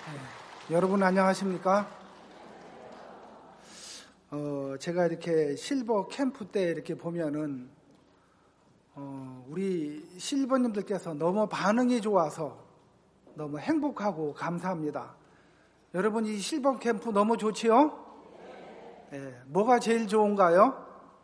여러분 안녕하십니까? 제가 이렇게 실버 캠프 때 이렇게 보면은 우리 실버님들께서 너무 반응이 좋아서 너무 행복하고 감사합니다. 여러분 이 실버 캠프 너무 좋지요? 뭐가 제일 좋은가요?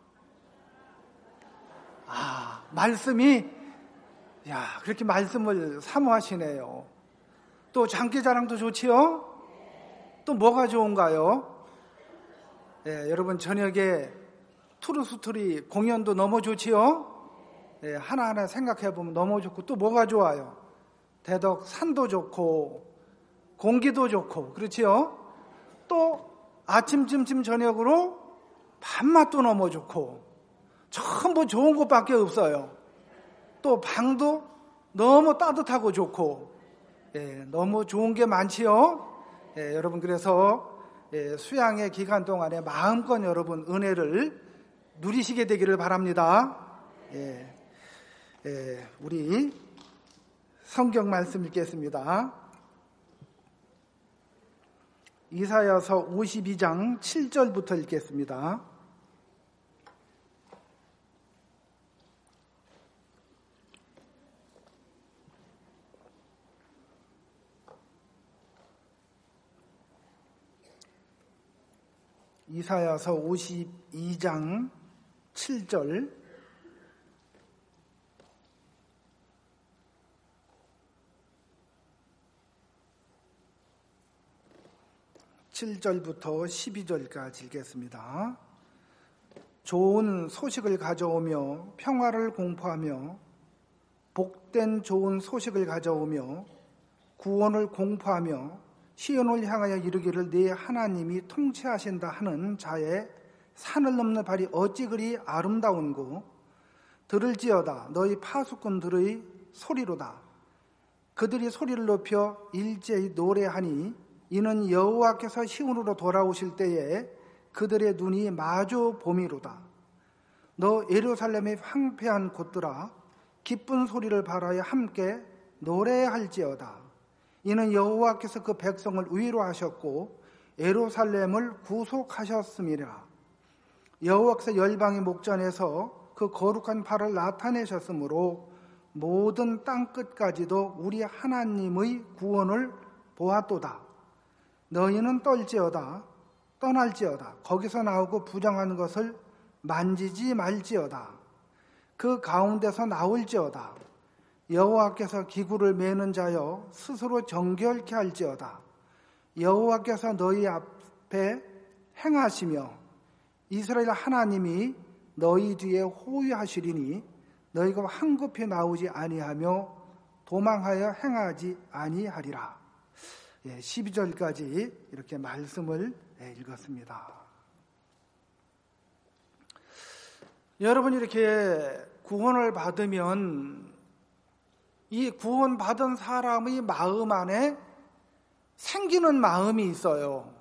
말씀이 그렇게 말씀을 사모하시네요. 또 장기자랑도 좋지요? 또 뭐가 좋은가요? 여러분 저녁에 투르스토리 공연도 너무 좋지요? 하나하나 생각해보면 너무 좋고 또 뭐가 좋아요? 대덕 산도 좋고 공기도 좋고 그렇지요? 또 아침 점심 저녁으로 밥맛도 너무 좋고 전부 좋은 것밖에 없어요. 또 방도 너무 따뜻하고 좋고 너무 좋은 게 많지요? 여러분 그래서 수양의 기간 동안에 마음껏 여러분 은혜를 누리시게 되기를 바랍니다. 우리 성경 말씀 읽겠습니다. 이사야서 52장 7절부터 읽겠습니다. 이사야서 52장 7절 부터 12절까지 읽겠습니다. 좋은 소식을 가져오며 평화를 공포하며 복된 좋은 소식을 가져오며 구원을 공포하며 시온을 향하여 이르기를 네 하나님이 통치하신다 하는 자의 산을 넘는 발이 어찌 그리 아름다운고 들을지어다 너희 파수꾼들의 소리로다. 그들이 소리를 높여 일제히 노래하니 이는 여호와께서 시온으로 돌아오실 때에 그들의 눈이 마주 봄이로다. 너 예루살렘의 황폐한 곳들아 기쁜 소리를 발하여 함께 노래할지어다. 이는 여호와께서 그 백성을 위로하셨고 예루살렘을 구속하셨음이라. 여호와께서 열방의 목전에서 그 거룩한 발을 나타내셨으므로 모든 땅끝까지도 우리 하나님의 구원을 보았도다. 너희는 떨지어다 떠날지어다. 거기서 나오고 부정하는 것을 만지지 말지어다. 그 가운데서 나올지어다. 여호와께서 기구를 매는 자여 스스로 정결케 할지어다. 여호와께서 너희 앞에 행하시며 이스라엘 하나님이 너희 뒤에 호위하시리니 너희가 황급히 나오지 아니하며 도망하여 행하지 아니하리라. 12절까지 이렇게 말씀을 읽었습니다. 여러분 이렇게 구원을 받으면 이 구원받은 사람의 마음 안에 생기는 마음이 있어요.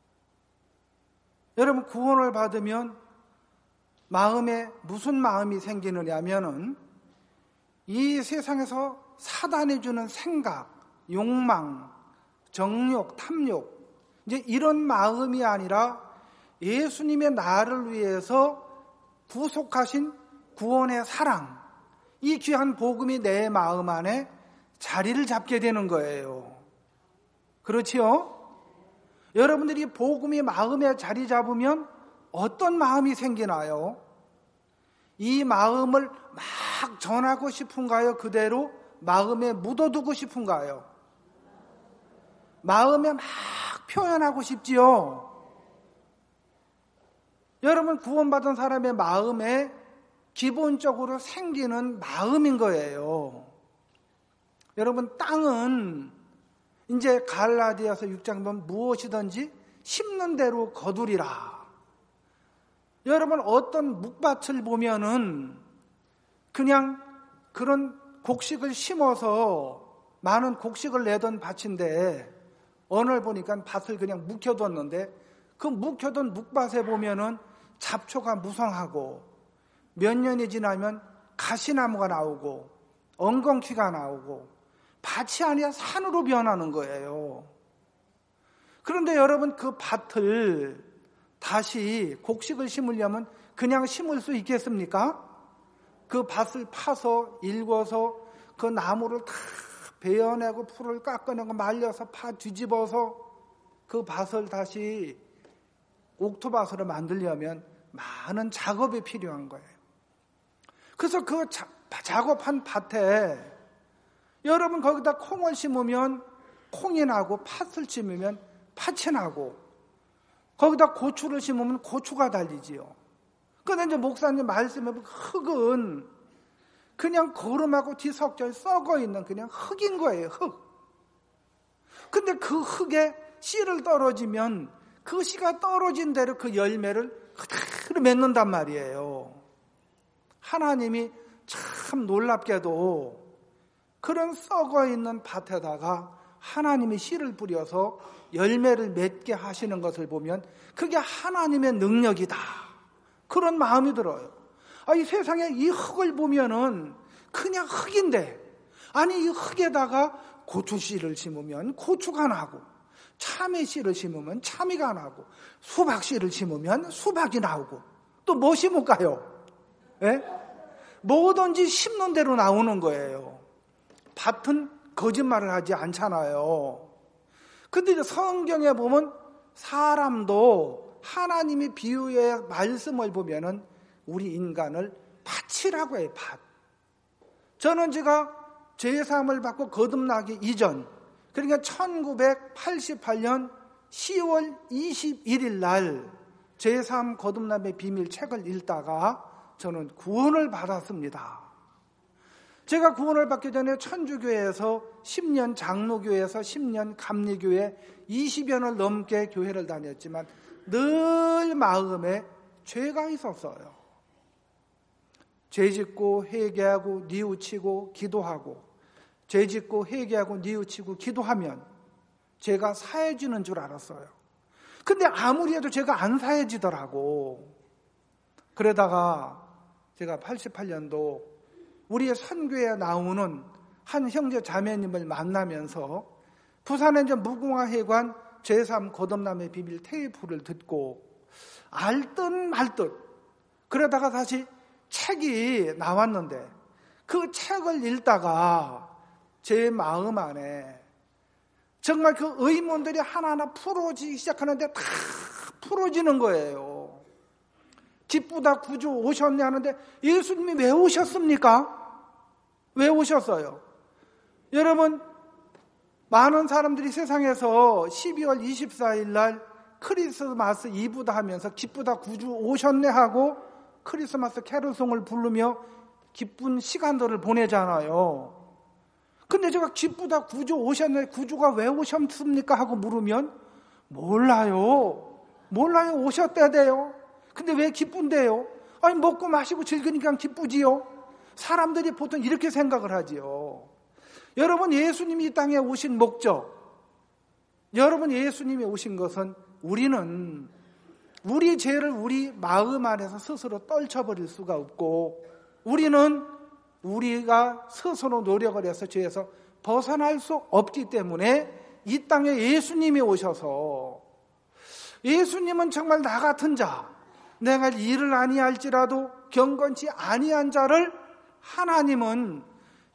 여러분 구원을 받으면 마음에 무슨 마음이 생기느냐면은 이 세상에서 사단이 주는 생각, 욕망, 정욕, 탐욕 이제 이런 마음이 아니라 예수님의 나를 위해서 구속하신 구원의 사랑 이 귀한 복음이 내 마음 안에 자리를 잡게 되는 거예요. 그렇지요? 여러분들이 복음이 마음에 자리 잡으면 어떤 마음이 생기나요? 이 마음을 막 전하고 싶은가요? 그대로 마음에 묻어두고 싶은가요? 마음에 막 표현하고 싶지요? 여러분 구원받은 사람의 마음에 기본적으로 생기는 마음인 거예요. 여러분 땅은 이제 갈라디아서 6장 보면 무엇이든지 심는 대로 거두리라. 여러분 어떤 묵밭을 보면은 그냥 그런 곡식을 심어서 많은 곡식을 내던 밭인데 오늘 보니까 밭을 그냥 묵혀뒀는데 그 묵혀둔 묵밭에 보면은 잡초가 무성하고 몇 년이 지나면 가시나무가 나오고 엉겅퀴가 나오고 밭이 아니라 산으로 변하는 거예요. 그런데 여러분, 그 밭을 다시 곡식을 심으려면 그냥 심을 수 있겠습니까? 그 밭을 파서 일궈서 그 나무를 다 베어내고 풀을 깎아내고 말려서 파 뒤집어서 그 밭을 다시 옥토밭으로 만들려면 많은 작업이 필요한 거예요. 그래서 그 작업한 밭에 여러분, 거기다 콩을 심으면 콩이 나고, 팥을 심으면 팥이 나고, 거기다 고추를 심으면 고추가 달리지요. 그런데 이제 목사님 말씀에 보면 흙은 그냥 거름하고 뒤섞여 썩어 있는 그냥 흙인 거예요. 흙. 근데 그 흙에 씨를 떨어지면 그 씨가 떨어진 대로 그 열매를 그대로 맺는단 말이에요. 하나님이 참 놀랍게도 그런 썩어 있는 밭에다가 하나님이 씨를 뿌려서 열매를 맺게 하시는 것을 보면 그게 하나님의 능력이다. 그런 마음이 들어요. 이 세상에 이 흙을 보면은 그냥 흙인데, 아니 이 흙에다가 고추씨를 심으면 고추가 나고, 참외씨를 심으면 참외가 나고, 수박씨를 심으면 수박이 나오고, 또 뭐 심을까요? 예? 뭐든지 심는 대로 나오는 거예요. 밭은 거짓말을 하지 않잖아요. 근데 이제 성경에 보면 사람도 하나님의 비유의 말씀을 보면은 우리 인간을 밭이라고 해요. 밭. 저는 제가 제사함을 받고 거듭나기 이전, 그러니까 1988년 10월 21일 날 제사함 거듭남의 비밀 책을 읽다가 저는 구원을 받았습니다. 제가 구원을 받기 전에 천주교회에서 10년, 장로교회에서 10년, 감리교회 20여 년을 넘게 교회를 다녔지만 늘 마음에 죄가 있었어요. 죄짓고 회개하고 뉘우치고 기도하고, 죄짓고 회개하고 뉘우치고 기도하면 죄가 사해지는 줄 알았어요. 근데 아무리 해도 죄가 안 사해지더라고. 그러다가 제가 88년도 우리의 선교에 나오는 한 형제 자매님을 만나면서 부산의 이제 무궁화회관 제3 거듭남의 비밀 테이프를 듣고 알듯 말듯, 그러다가 다시 책이 나왔는데 그 책을 읽다가 제 마음 안에 정말 그 의문들이 하나하나 풀어지기 시작하는데 다 풀어지는 거예요. 기쁘다 구주 오셨네 하는데 예수님이 왜 오셨습니까? 왜 오셨어요? 여러분, 많은 사람들이 세상에서 12월 24일 날 크리스마스 이브다 하면서 기쁘다 구주 오셨네 하고 크리스마스 캐롤송을 부르며 기쁜 시간들을 보내잖아요. 근데 제가 기쁘다 구주 오셨네, 구주가 왜 오셨습니까? 하고 물으면 몰라요. 오셨대요. 근데 왜 기쁜데요? 아니 먹고 마시고 즐기니까 기쁘지요. 사람들이 보통 이렇게 생각을 하지요. 여러분, 예수님이 이 땅에 오신 목적, 여러분 예수님이 오신 것은 우리는 우리 죄를 우리 마음 안에서 스스로 떨쳐버릴 수가 없고, 우리는 우리가 스스로 노력을 해서 죄에서 벗어날 수 없기 때문에 이 땅에 예수님이 오셔서, 예수님은 정말 나 같은 자, 내가 일을 아니할지라도 경건치 아니한 자를 하나님은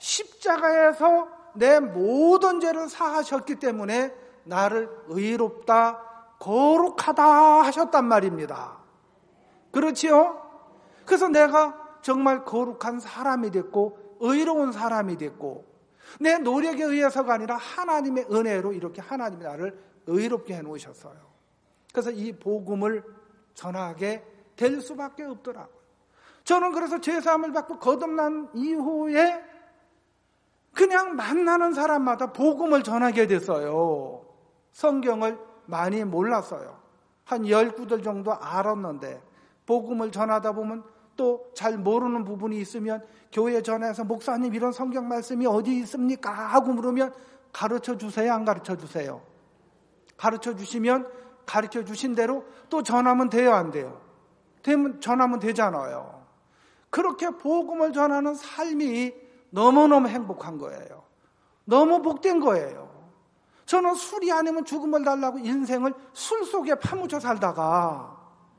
십자가에서 내 모든 죄를 사하셨기 때문에 나를 의롭다, 거룩하다 하셨단 말입니다. 그렇지요? 그래서 내가 정말 거룩한 사람이 됐고 의로운 사람이 됐고, 내 노력에 의해서가 아니라 하나님의 은혜로 이렇게 하나님이 나를 의롭게 해놓으셨어요. 그래서 이 복음을 전하게 될 수밖에 없더라고요. 저는 그래서 제사함을 받고 거듭난 이후에 그냥 만나는 사람마다 복음을 전하게 됐어요. 성경을 많이 몰랐어요. 한 10구절 정도 알았는데 복음을 전하다 보면 또 잘 모르는 부분이 있으면 교회 전화해서 목사님 이런 성경 말씀이 어디 있습니까? 하고 물으면 가르쳐 주세요? 안 가르쳐 주세요? 가르쳐 주시면 가르쳐 주신 대로 또 전하면 돼요? 안 돼요? 전하면 되잖아요. 그렇게 복음을 전하는 삶이 너무너무 행복한 거예요. 너무 복된 거예요. 저는 술이 아니면 죽음을 달라고 인생을 술 속에 파묻혀 살다가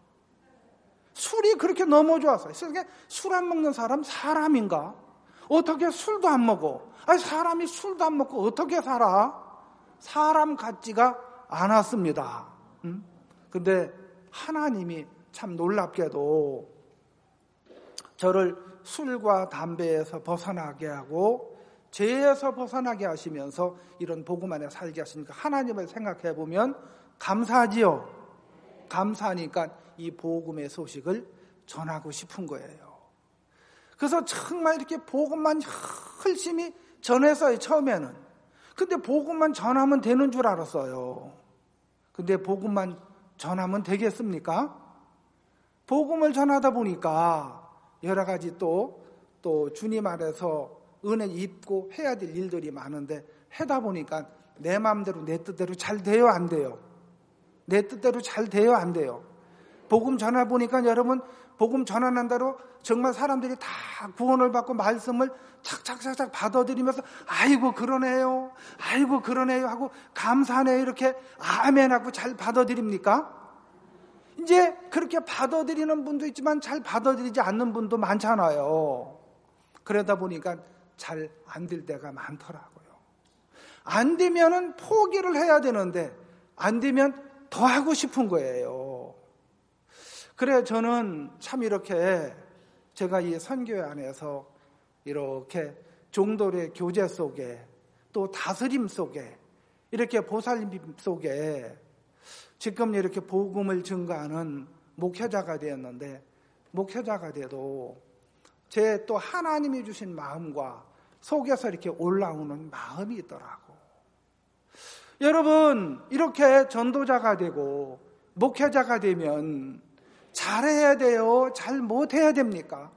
술이 그렇게 너무 좋았어요. 술 안 먹는 사람 사람인가? 어떻게 술도 안 먹어? 아니, 사람이 술도 안 먹고 어떻게 살아? 사람 같지가 않았습니다. 근데 하나님이 참 놀랍게도 저를 술과 담배에서 벗어나게 하고 죄에서 벗어나게 하시면서 이런 복음 안에 살게 하시니까 하나님을 생각해 보면 감사하지요. 감사하니까 이 복음의 소식을 전하고 싶은 거예요. 그래서 정말 이렇게 복음만 열심히 전했어요, 처음에는. 근데 복음만 전하면 되는 줄 알았어요. 근데 복음만 전하면 되겠습니까? 복음을 전하다 보니까 여러 가지 또 주님 안에서 은혜 입고 해야 될 일들이 많은데 하다 보니까 내 마음대로 내 뜻대로 잘 돼요, 안 돼요? 내 뜻대로 잘 돼요, 안 돼요? 복음 전하 보니까 여러분, 복음 전하는 대로 정말 사람들이 다 구원을 받고 말씀을 착착착착 받아들이면서 아이고 그러네요, 아이고 그러네요 하고 감사하네요 이렇게 아멘 하고 잘 받아들입니까? 이제 그렇게 받아들이는 분도 있지만 잘 받아들이지 않는 분도 많잖아요. 그러다 보니까 잘 안 될 때가 많더라고요. 안 되면은 포기를 해야 되는데 안 되면 더 하고 싶은 거예요. 그래 저는 참 이렇게 제가 이 선교회 안에서 이렇게 종들의 교제 속에 또 다스림 속에 이렇게 보살림 속에 지금 이렇게 복음을 증거하는 목회자가 되었는데 목회자가 돼도 제 또 하나님이 주신 마음과 속에서 이렇게 올라오는 마음이 있더라고. 여러분 이렇게 전도자가 되고 목회자가 되면 잘해야 돼요? 잘 못해야 됩니까?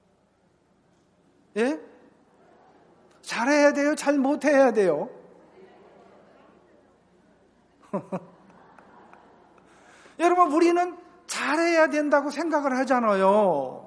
예? 잘해야 돼요? 잘 못해야 돼요? 여러분 우리는 잘해야 된다고 생각을 하잖아요.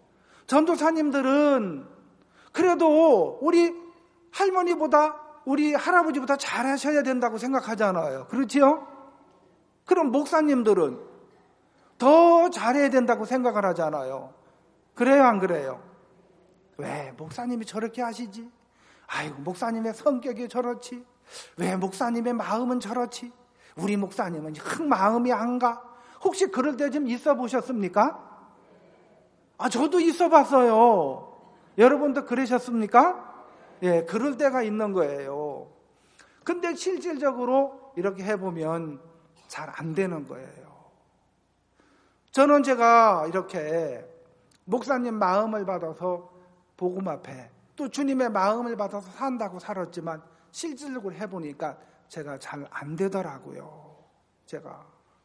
전도사님들은 그래도 우리 할머니보다 우리 할아버지보다 잘하셔야 된다고 생각하잖아요. 그렇지요? 그럼 목사님들은 더 잘해야 된다고 생각을 하잖아요. 그래요, 안 그래요? 왜 목사님이 저렇게 하시지? 아이고 목사님의 성격이 저렇지? 왜 목사님의 마음은 저렇지? 우리 목사님은 마음이 안 가? 혹시 그럴 때 좀 있어 보셨습니까? 저도 있어 봤어요. 여러분도 그러셨습니까? 예, 그럴 때가 있는 거예요. 근데 실질적으로 이렇게 해보면 잘 안 되는 거예요. 저는 제가 이렇게 목사님 마음을 받아서 복음 앞에 또 주님의 마음을 받아서 산다고 살았지만 실질적으로 해보니까 제가 잘 안 되더라고요. 제가.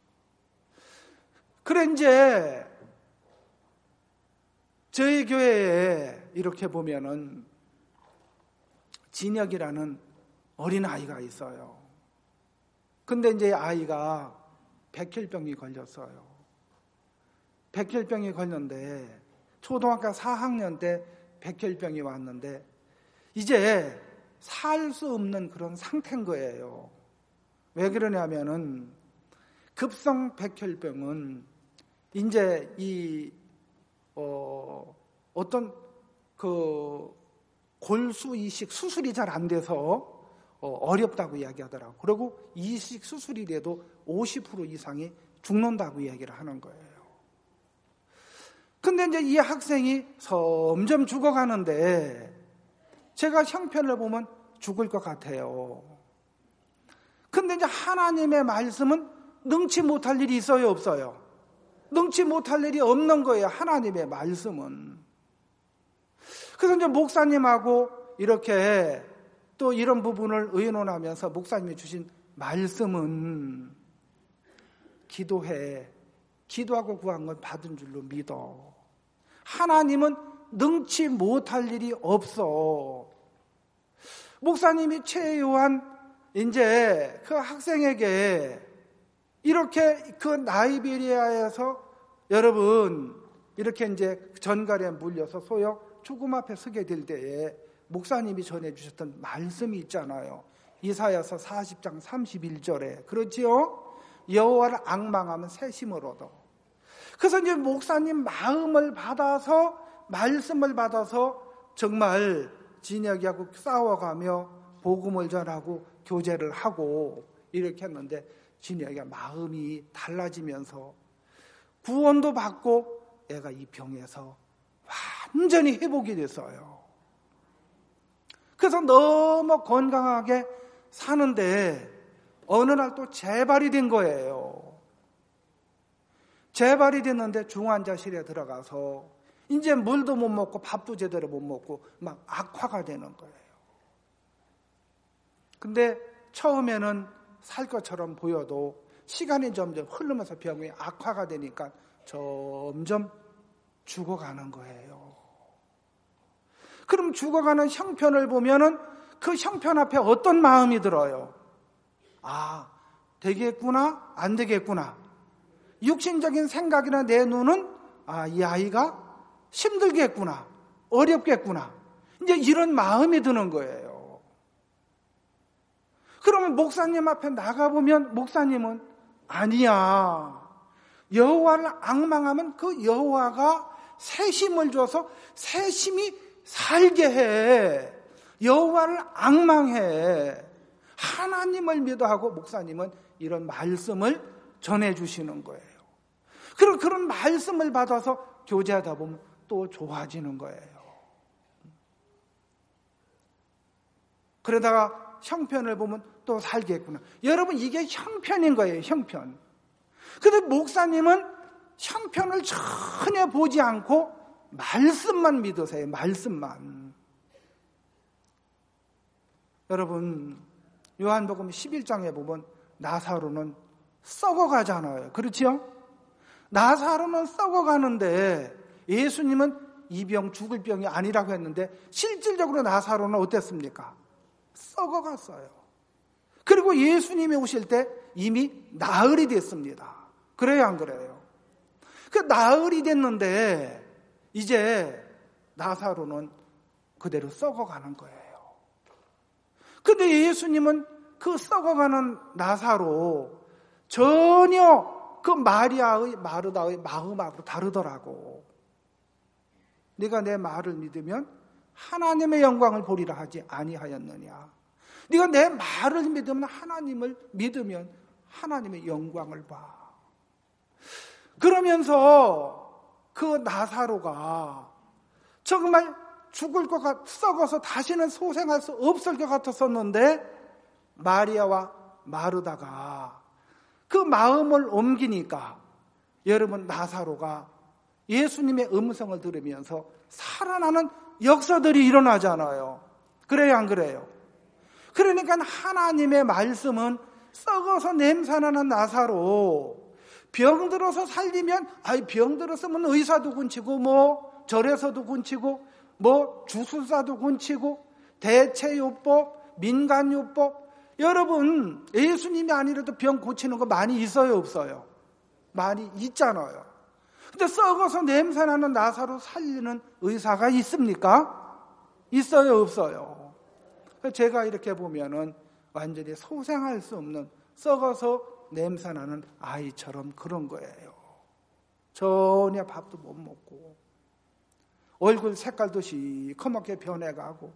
그래 이제 저희 교회에 이렇게 보면은 진혁이라는 어린아이가 있어요. 근데 이제 아이가 백혈병이 걸렸어요. 백혈병이 걸렸는데 초등학교 4학년 때 백혈병이 왔는데 이제 살 수 없는 그런 상태인 거예요. 왜 그러냐면은 급성 백혈병은 이제 이 어떤 그 골수 이식 수술이 잘 안 돼서 어렵다고 이야기하더라고요. 그리고 이식 수술이 돼도 50% 이상이 죽는다고 이야기를 하는 거예요. 근데 이제 이 학생이 점점 죽어가는데 제가 형편을 보면 죽을 것 같아요. 근데 이제 하나님의 말씀은 능치 못할 일이 있어요, 없어요? 능치 못할 일이 없는 거예요, 하나님의 말씀은. 그래서 이제 목사님하고 이렇게 또 이런 부분을 의논하면서 목사님이 주신 말씀은 기도해. 기도하고 구한 건 받은 줄로 믿어. 하나님은 능치 못할 일이 없어. 목사님이 최요한 이제 그 학생에게 이렇게 그 나이베리아에서 여러분 이렇게 이제 전갈에 물려서 소역 죽음 앞에 서게 될 때에 목사님이 전해주셨던 말씀이 있잖아요. 이사야서 40장 31절에 그렇지요? 여호와를 앙망하면 새 힘을 얻어. 그래서 이제 목사님 마음을 받아서 말씀을 받아서 정말 진혁이하고 싸워가며 복음을 전하고 교제를 하고 이렇게 했는데 진혁이가 마음이 달라지면서 구원도 받고 애가 이 병에서 완전히 회복이 됐어요. 그래서 너무 건강하게 사는데 어느 날 또 재발이 된 거예요. 재발이 됐는데 중환자실에 들어가서 이제 물도 못 먹고 밥도 제대로 못 먹고 막 악화가 되는 거예요. 근데 처음에는 살 것처럼 보여도 시간이 점점 흐르면서 병이 악화가 되니까 점점 죽어가는 거예요. 그럼 죽어가는 형편을 보면은 그 형편 앞에 어떤 마음이 들어요? 아, 되겠구나, 안 되겠구나. 육신적인 생각이나 내 눈은 이 아이가 힘들겠구나, 어렵겠구나. 이제 이런 마음이 드는 거예요. 그러면 목사님 앞에 나가보면 목사님은 아니야. 여호와를 앙망하면 그 여호와가 새 힘을 줘서 새 힘이 살게 해. 여호와를 앙망해. 하나님을 믿어 하고 목사님은 이런 말씀을 전해주시는 거예요. 그럼 그런 말씀을 받아서 교제하다 보면 또 좋아지는 거예요. 그러다가 형편을 보면 또 살겠구나. 여러분 이게 형편인 거예요. 형편. 그런데 목사님은 형편을 전혀 보지 않고 말씀만 믿으세요. 말씀만. 여러분 요한복음 11장에 보면 나사로는 썩어가잖아요. 그렇죠? 나사로는 썩어가는데 예수님은 이 병 죽을 병이 아니라고 했는데 실질적으로 나사로는 어땠습니까? 썩어갔어요. 그리고 예수님이 오실 때 이미 나흘이 됐습니다. 그래요, 안 그래요? 그 나흘이 됐는데 이제 나사로는 그대로 썩어가는 거예요. 근데 예수님은 그 썩어가는 나사로 전혀 그 마리아의 마르다의 마음하고 다르더라고. 네가 내 말을 믿으면 하나님의 영광을 보리라 하지 아니하였느냐. 네가 내 말을 믿으면 하나님을 믿으면 하나님의 영광을 봐. 그러면서 그 나사로가 정말 죽을 것 같, 썩어서 다시는 소생할 수 없을 것 같았었는데 마리아와 마르다가 그 마음을 옮기니까 여러분 나사로가 예수님의 음성을 들으면서 살아나는 역사들이 일어나잖아요. 그래요, 안 그래요? 그러니까 하나님의 말씀은 썩어서 냄새나는 나사로 병들어서 살리면 병들었으면 의사도 군치고 뭐 절에서도 군치고 뭐 주술사도 군치고 대체요법, 민간요법. 여러분 예수님이 아니라도 병 고치는 거 많이 있어요, 없어요? 많이 있잖아요. 근데 썩어서 냄새나는 나사로 살리는 의사가 있습니까? 있어요, 없어요? 제가 이렇게 보면은 완전히 소생할 수 없는 썩어서 냄새나는 아이처럼 그런 거예요. 전혀 밥도 못 먹고 얼굴 색깔도 시커멓게 변해가고,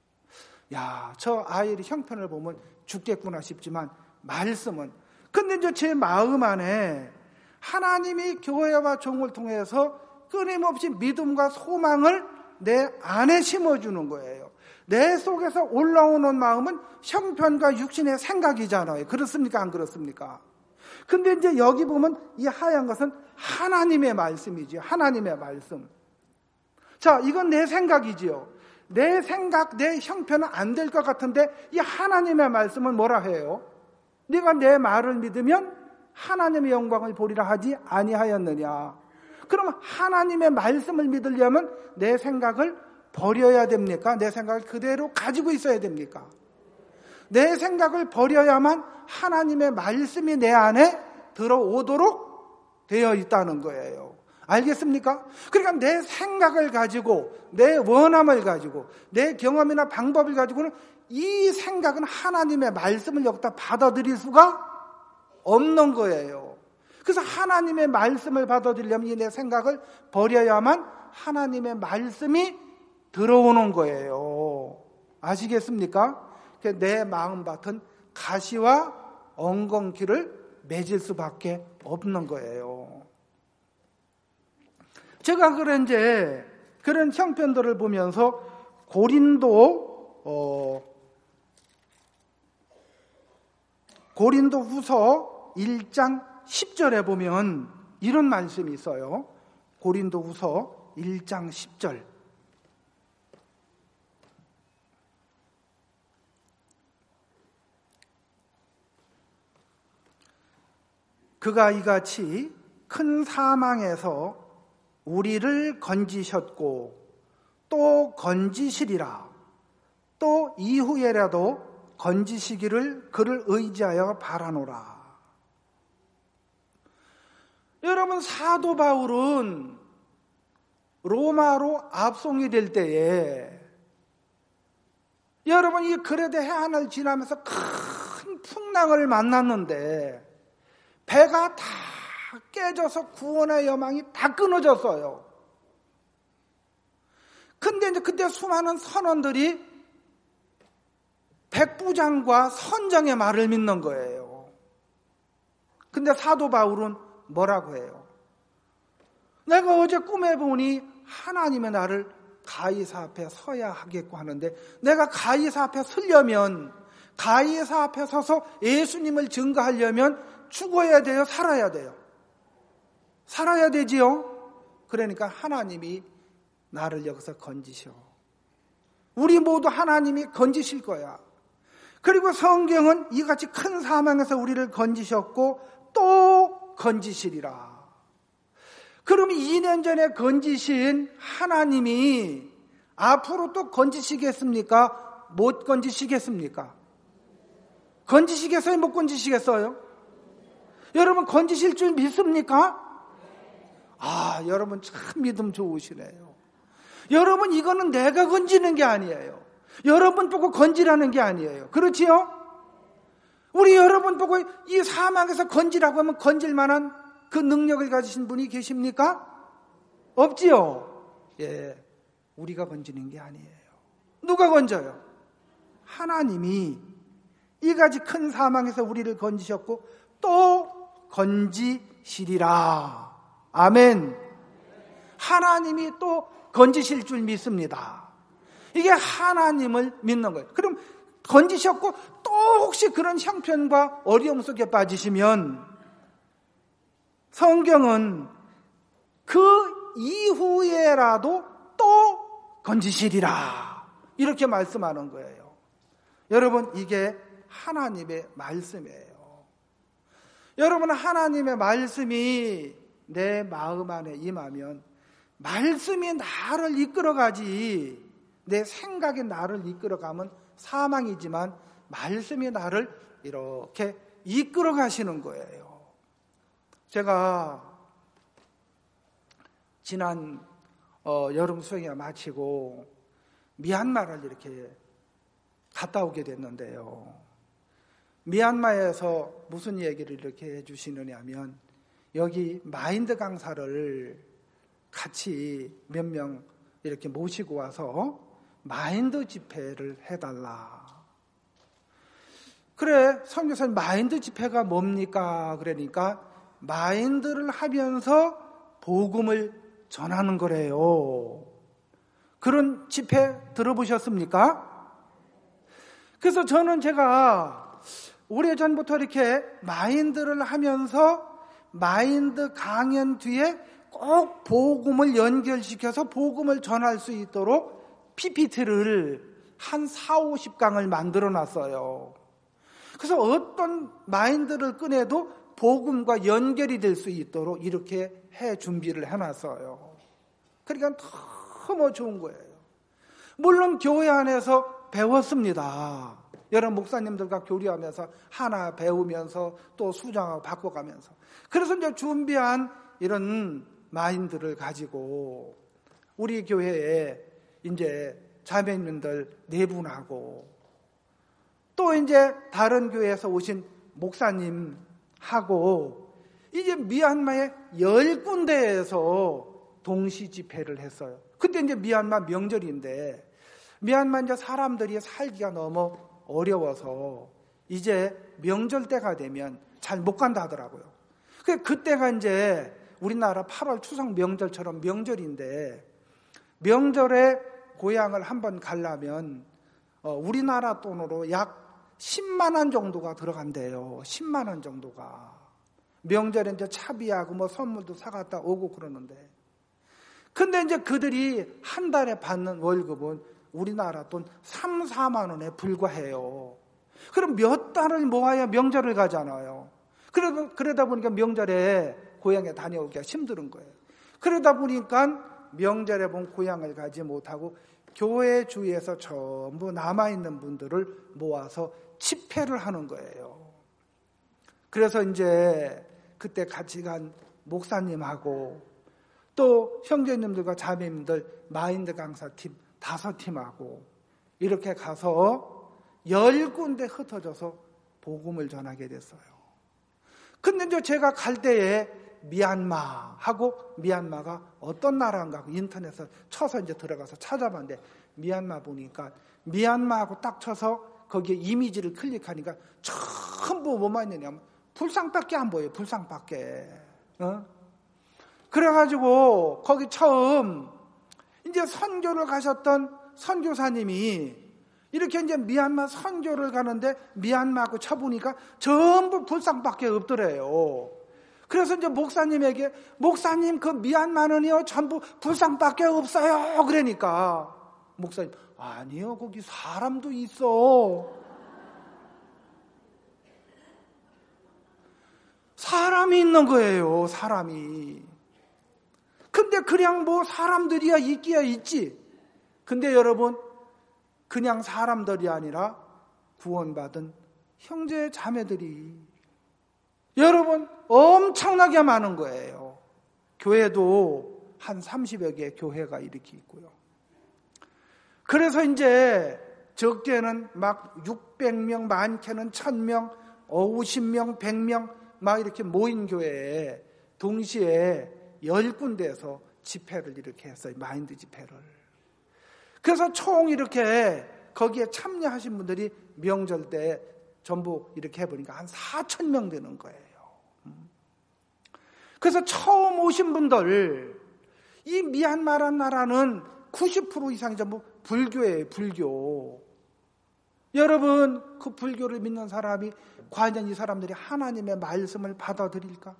야, 저 아이의 형편을 보면 죽겠구나 싶지만 말씀은, 근데 이제 제 마음 안에 하나님이 교회와 종을 통해서 끊임없이 믿음과 소망을 내 안에 심어주는 거예요. 내 속에서 올라오는 마음은 형편과 육신의 생각이잖아요. 그렇습니까? 안 그렇습니까? 근데 이제 여기 보면 이 하얀 것은 하나님의 말씀이지요. 하나님의 말씀. 자, 이건 내 생각이지요. 내 생각, 내 형편은 안 될 것 같은데 이 하나님의 말씀은 뭐라 해요? 네가 내 말을 믿으면 하나님의 영광을 보리라 하지 아니하였느냐. 그럼 하나님의 말씀을 믿으려면 내 생각을 버려야 됩니까? 내 생각을 그대로 가지고 있어야 됩니까? 내 생각을 버려야만 하나님의 말씀이 내 안에 들어오도록 되어 있다는 거예요. 알겠습니까? 그러니까 내 생각을 가지고 내 원함을 가지고 내 경험이나 방법을 가지고는 이 생각은 하나님의 말씀을 여기다 받아들일 수가 없는 거예요. 그래서 하나님의 말씀을 받아들이려면 이 내 생각을 버려야만 하나님의 말씀이 들어오는 거예요. 아시겠습니까? 내 마음밭은 가시와 엉겅퀴를 맺을 수밖에 없는 거예요. 제가 그런 형편들을 보면서 고린도후서 1장 10절에 보면 이런 말씀이 있어요. 고린도후서 1장 10절. 그가 이같이 큰 사망에서 우리를 건지셨고 또 건지시리라. 또 이후에라도 건지시기를 그를 의지하여 바라노라. 여러분, 사도 바울은 로마로 압송이 될 때에 여러분 이 그레데 해안을 지나면서 큰 풍랑을 만났는데 배가 다 깨져서 구원의 여망이 다 끊어졌어요. 근데 이제 그때 수많은 선원들이 백부장과 선장의 말을 믿는 거예요. 근데 사도 바울은 뭐라고 해요? 내가 어제 꿈에 보니 하나님의 나를 가이사 앞에 서야 하겠고 하는데 내가 가이사 앞에 서려면 가이사 앞에 서서 예수님을 증거하려면 죽어야 돼요? 살아야 돼요? 살아야 되지요? 그러니까 하나님이 나를 여기서 건지셔. 우리 모두 하나님이 건지실 거야. 그리고 성경은 이같이 큰 사망에서 우리를 건지셨고 또 건지시리라. 그럼 2년 전에 건지신 하나님이 앞으로 또 건지시겠습니까? 못 건지시겠습니까? 건지시겠어요? 못 건지시겠어요? 여러분 건지실 줄 믿습니까? 여러분 참 믿음 좋으시네요. 여러분 이거는 내가 건지는 게 아니에요. 여러분 보고 건지라는 게 아니에요. 그렇지요? 우리 여러분 보고 이 사망에서 건지라고 하면 건질 만한 그 능력을 가지신 분이 계십니까? 없지요? 예, 우리가 건지는 게 아니에요. 누가 건져요? 하나님이 이같이 큰 사망에서 우리를 건지셨고 또 건지시리라. 아멘. 하나님이 또 건지실 줄 믿습니다. 이게 하나님을 믿는 거예요. 그럼 건지셨고 또 혹시 그런 형편과 어려움 속에 빠지시면 성경은 그 이후에라도 또 건지시리라 이렇게 말씀하는 거예요. 여러분 이게 하나님의 말씀이에요. 여러분 하나님의 말씀이 내 마음 안에 임하면 말씀이 나를 이끌어가지 내 생각이 나를 이끌어가면 사망이지만 말씀이 나를 이렇게 이끌어가시는 거예요. 제가 지난 여름 수행회 마치고 미얀마를 이렇게 갔다 오게 됐는데요. 미얀마에서 무슨 얘기를 이렇게 해주시느냐면 여기 마인드 강사를 같이 몇 명 이렇게 모시고 와서 마인드 집회를 해달라. 그래, 선교사님 마인드 집회가 뭡니까? 그러니까 마인드를 하면서 복음을 전하는 거래요. 그런 집회 들어보셨습니까? 그래서 제가 오래전부터 이렇게 마인드를 하면서 마인드 강연 뒤에 꼭 복음을 연결시켜서 복음을 전할 수 있도록 PPT를 한 4, 50강을 만들어 놨어요. 그래서 어떤 마인드를 꺼내도 복음과 연결이 될 수 있도록 이렇게 준비를 해놨어요. 그러니까 너무 좋은 거예요. 물론 교회 안에서 배웠습니다. 여러 목사님들과 교류하면서 하나 배우면서 또 수정하고 바꿔가면서. 그래서 이제 준비한 이런 마인드를 가지고 우리 교회에 이제 자매님들 4분하고 또 이제 다른 교회에서 오신 목사님하고 이제 미얀마의 10군데에서 동시 집회를 했어요. 그때 이제 미얀마 명절인데 미얀마 이제 사람들이 살기가 너무 어려워서 이제 명절 때가 되면 잘 못 간다 하더라고요. 그때가 이제 우리나라 8월 추석 명절처럼 명절인데 명절에 고향을 한번 가려면 우리나라 돈으로 약 10만 원 정도가 들어간대요. 10만 원 정도가. 명절에 이제 차비하고 뭐 선물도 사갔다 오고 그러는데. 근데 이제 그들이 한 달에 받는 월급은 우리나라 돈 3, 4만 원에 불과해요. 그럼 몇 달을 모아야 명절을 가잖아요. 그러다 보니까 명절에 고향에 다녀오기가 힘든 거예요. 그러다 보니까 명절에 본 고향을 가지 못하고 교회 주위에서 전부 남아있는 분들을 모아서 집회를 하는 거예요. 그래서 이제 그때 같이 간 목사님하고 또 형제님들과 자매님들 마인드 강사팀 5팀하고 이렇게 가서 10군데 흩어져서 복음을 전하게 됐어요. 근데 이제 제가 갈 때에 미얀마하고 미얀마가 어떤 나라인가 하고 인터넷에 쳐서 이제 들어가서 찾아봤는데 미얀마 보니까 미얀마하고 딱 쳐서 거기에 이미지를 클릭하니까 전부 뭐만 있느냐면 불상밖에 안 보여요. 불상밖에. 그래가지고 거기 처음 이제 선교를 가셨던 선교사님이 이렇게 이제 미얀마 선교를 가는데 미얀마하고 쳐보니까 전부 불상밖에 없더래요. 그래서 이제 목사님에게 목사님 그 미얀마는요 전부 불상밖에 없어요. 그러니까 목사님 아니요 거기 사람도 있어. 사람이 있는 거예요. 사람이. 근데 그냥 뭐 사람들이야 있기야 있지. 근데 여러분 그냥 사람들이 아니라 구원받은 형제 자매들이 여러분 엄청나게 많은 거예요. 교회도 한 30여 개의 교회가 이렇게 있고요. 그래서 이제 적게는 막 600명, 많게는 1000명, 50명, 100명 막 이렇게 모인 교회에 동시에 10군데에서 집회를 이렇게 했어요. 마인드 집회를. 그래서 총 이렇게 거기에 참여하신 분들이 명절 때 전부 이렇게 해보니까 한 4,000명 되는 거예요. 그래서 처음 오신 분들, 이 미얀마라는 나라는 90% 이상이 전부 불교예요, 불교. 여러분, 그 불교를 믿는 사람이 과연 이 사람들이 하나님의 말씀을 받아들일까?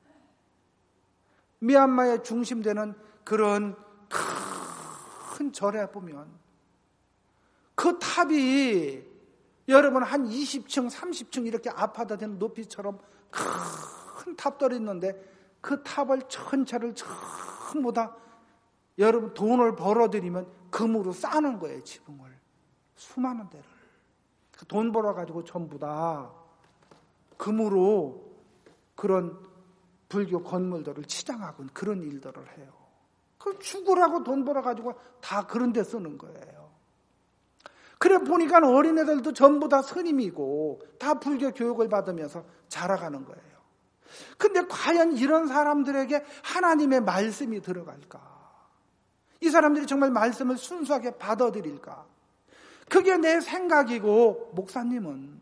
미얀마의 중심되는 그런 큰 절에 보면 그 탑이 여러분 한 20층, 30층 이렇게 아파트 되는 높이처럼 큰 탑들이 있는데 그 탑을 전체를 전부 다 여러분 돈을 벌어들이면 금으로 싸는 거예요. 지붕을. 수많은 데를. 돈 벌어가지고 전부 다 금으로 그런 불교 건물들을 치장하고 그런 일들을 해요. 그 죽으라고 돈 벌어가지고 다 그런 데 쓰는 거예요. 그래 보니까 어린애들도 전부 다 스님이고 다 불교 교육을 받으면서 자라가는 거예요. 근데 과연 이런 사람들에게 하나님의 말씀이 들어갈까? 이 사람들이 정말 말씀을 순수하게 받아들일까? 그게 내 생각이고 목사님은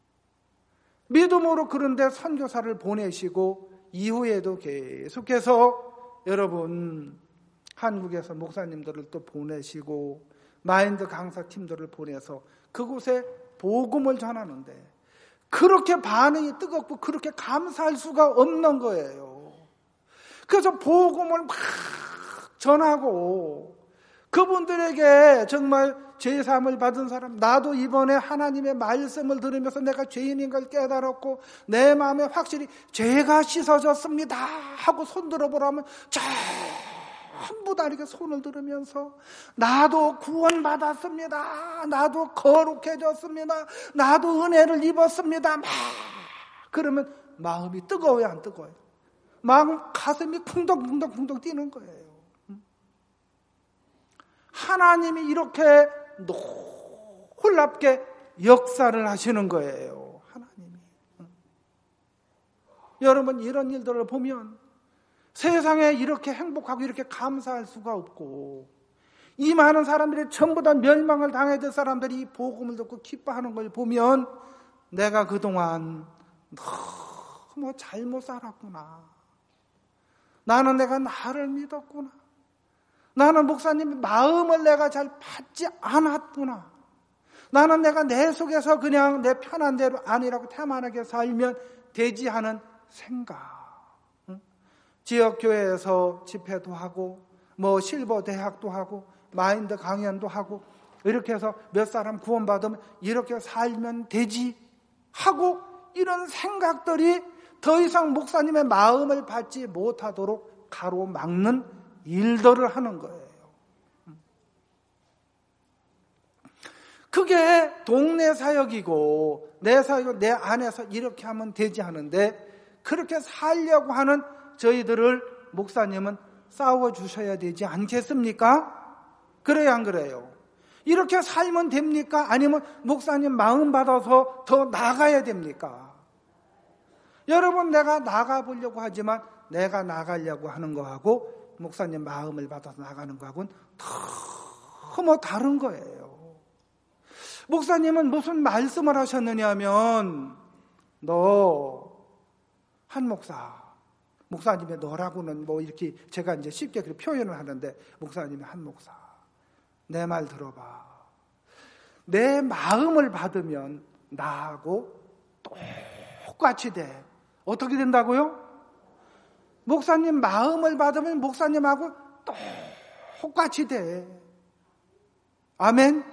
믿음으로 그런데 선교사를 보내시고 이후에도 계속해서 여러분 한국에서 목사님들을 또 보내시고 마인드 강사팀들을 보내서 그곳에 복음을 전하는데 그렇게 반응이 뜨겁고 그렇게 감사할 수가 없는 거예요. 그래서 복음을 막 전하고 그분들에게 정말 죄사함을 받은 사람, 나도 이번에 하나님의 말씀을 들으면서 내가 죄인인 걸 깨달았고 내 마음에 확실히 죄가 씻어졌습니다 하고 손 들어보라면 전부 다 이렇게 손을 들으면서 나도 구원받았습니다. 나도 거룩해졌습니다. 나도 은혜를 입었습니다. 막 그러면 마음이 뜨거워요, 안 뜨거워요? 마음 가슴이 쿵덕쿵덕쿵덕 뛰는 거예요. 하나님이 이렇게 놀랍게 역사를 하시는 거예요. 하나님이. 여러분, 이런 일들을 보면 세상에 이렇게 행복하고 이렇게 감사할 수가 없고, 이 많은 사람들이 전부 다 멸망을 당해야 될 사람들이 이 복음을 듣고 기뻐하는 걸 보면 내가 그동안 너무 잘못 살았구나. 나는 내가 나를 믿었구나. 나는 목사님의 마음을 내가 잘 받지 않았구나. 나는 내가 내 속에서 그냥 내 편한 대로 아니라고 태만하게 살면 되지 하는 생각. 지역교회에서 집회도 하고 실버 대학도 하고 마인드 강연도 하고 이렇게 해서 몇 사람 구원받으면 이렇게 살면 되지 하고 이런 생각들이 더 이상 목사님의 마음을 받지 못하도록 가로막는 일들을 하는 거예요. 그게 동네 사역이고 내 사역은 내 안에서 이렇게 하면 되지 하는데, 그렇게 살려고 하는 저희들을 목사님은 싸워주셔야 되지 않겠습니까? 그래요, 안 그래요? 이렇게 살면 됩니까? 아니면 목사님 마음 받아서 더 나가야 됩니까? 여러분, 내가 나가보려고 하지만 내가 나가려고 하는 거하고 목사님 마음을 받아서 나가는 거하고는 너무 다른 거예요. 목사님은 무슨 말씀을 하셨느냐 하면, 너 한 목사님의 너라고는 이렇게 제가 이제 쉽게 그렇게 표현을 하는데, 목사님의 한 목사, 내 말 들어봐. 내 마음을 받으면 나하고 똑같이 돼. 어떻게 된다고요? 목사님 마음을 받으면 목사님하고 똑같이 돼. 아멘.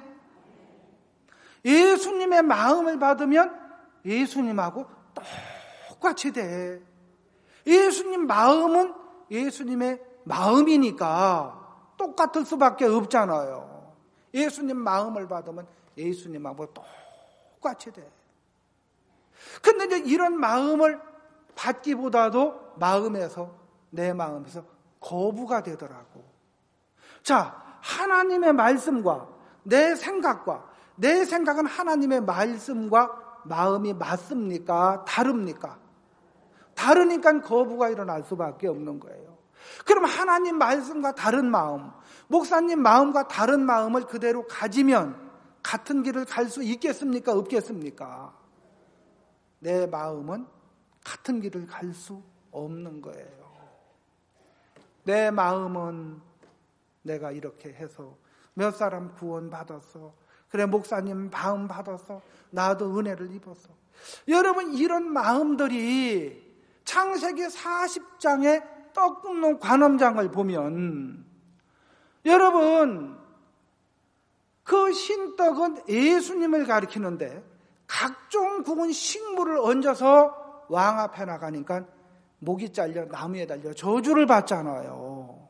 예수님의 마음을 받으면 예수님하고 똑같이 돼. 예수님 마음은 예수님의 마음이니까 똑같을 수밖에 없잖아요. 예수님 마음을 받으면 예수님하고 똑같이 돼. 근데 이제 이런 마음을 받기보다도 내 마음에서 거부가 되더라고. 자, 하나님의 말씀과 내 생각은 하나님의 말씀과 마음이 맞습니까? 다릅니까? 다르니까 거부가 일어날 수밖에 없는 거예요. 그럼 하나님 말씀과 다른 마음, 목사님 마음과 다른 마음을 그대로 가지면 같은 길을 갈 수 있겠습니까? 없겠습니까? 내 마음은 같은 길을 갈 수 없는 거예요. 내 마음은 내가 이렇게 해서 몇 사람 구원받았어. 그래, 목사님 마음 받았어. 나도 은혜를 입었어. 여러분, 이런 마음들이 창세기 40장의 떡 굽는 관음장을 보면, 여러분, 그 신떡은 예수님을 가리키는데 각종 구운 식물을 얹어서 왕 앞에 나가니까 목이 잘려 나무에 달려 저주를 받잖아요.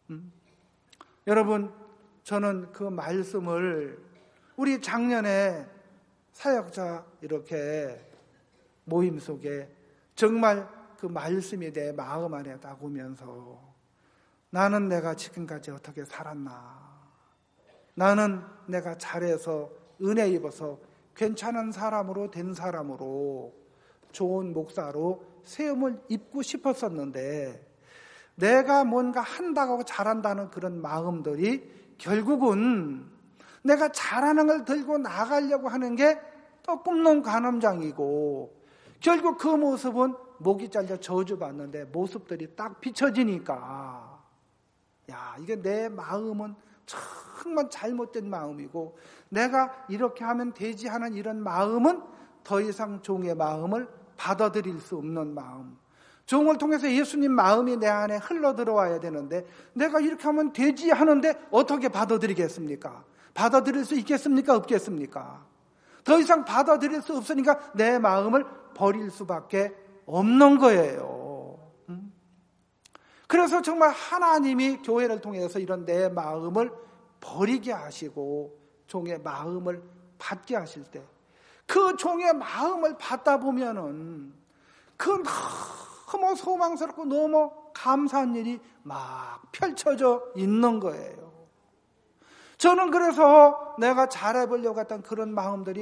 여러분, 저는 그 말씀을 우리 작년에 사역자 이렇게 모임 속에 정말 그 말씀이 내 마음 안에 딱 오면서, 나는 내가 지금까지 어떻게 살았나, 나는 내가 잘해서 은혜 입어서 괜찮은 사람으로 된 사람으로 좋은 목사로 세움을 입고 싶었었는데, 내가 뭔가 한다고 잘한다는 그런 마음들이 결국은 내가 잘하는 걸 들고 나가려고 하는 게 떡 굽는 관음장이고, 결국 그 모습은 목이 잘려 저주받는데 모습들이 딱 비춰지니까, 야, 이게 내 마음은 정말 잘못된 마음이고, 내가 이렇게 하면 되지 하는 이런 마음은 더 이상 종의 마음을 받아들일 수 없는 마음. 종을 통해서 예수님 마음이 내 안에 흘러 들어와야 되는데, 내가 이렇게 하면 되지 하는데 어떻게 받아들이겠습니까? 받아들일 수 있겠습니까? 없겠습니까? 더 이상 받아들일 수 없으니까 내 마음을 버릴 수밖에 없는 거예요. 그래서 정말 하나님이 교회를 통해서 이런 내 마음을 버리게 하시고 종의 마음을 받게 하실 때, 그 종의 마음을 받다 보면은 그 너무 소망스럽고 너무 감사한 일이 막 펼쳐져 있는 거예요. 저는 그래서 내가 잘해보려고 했던 그런 마음들이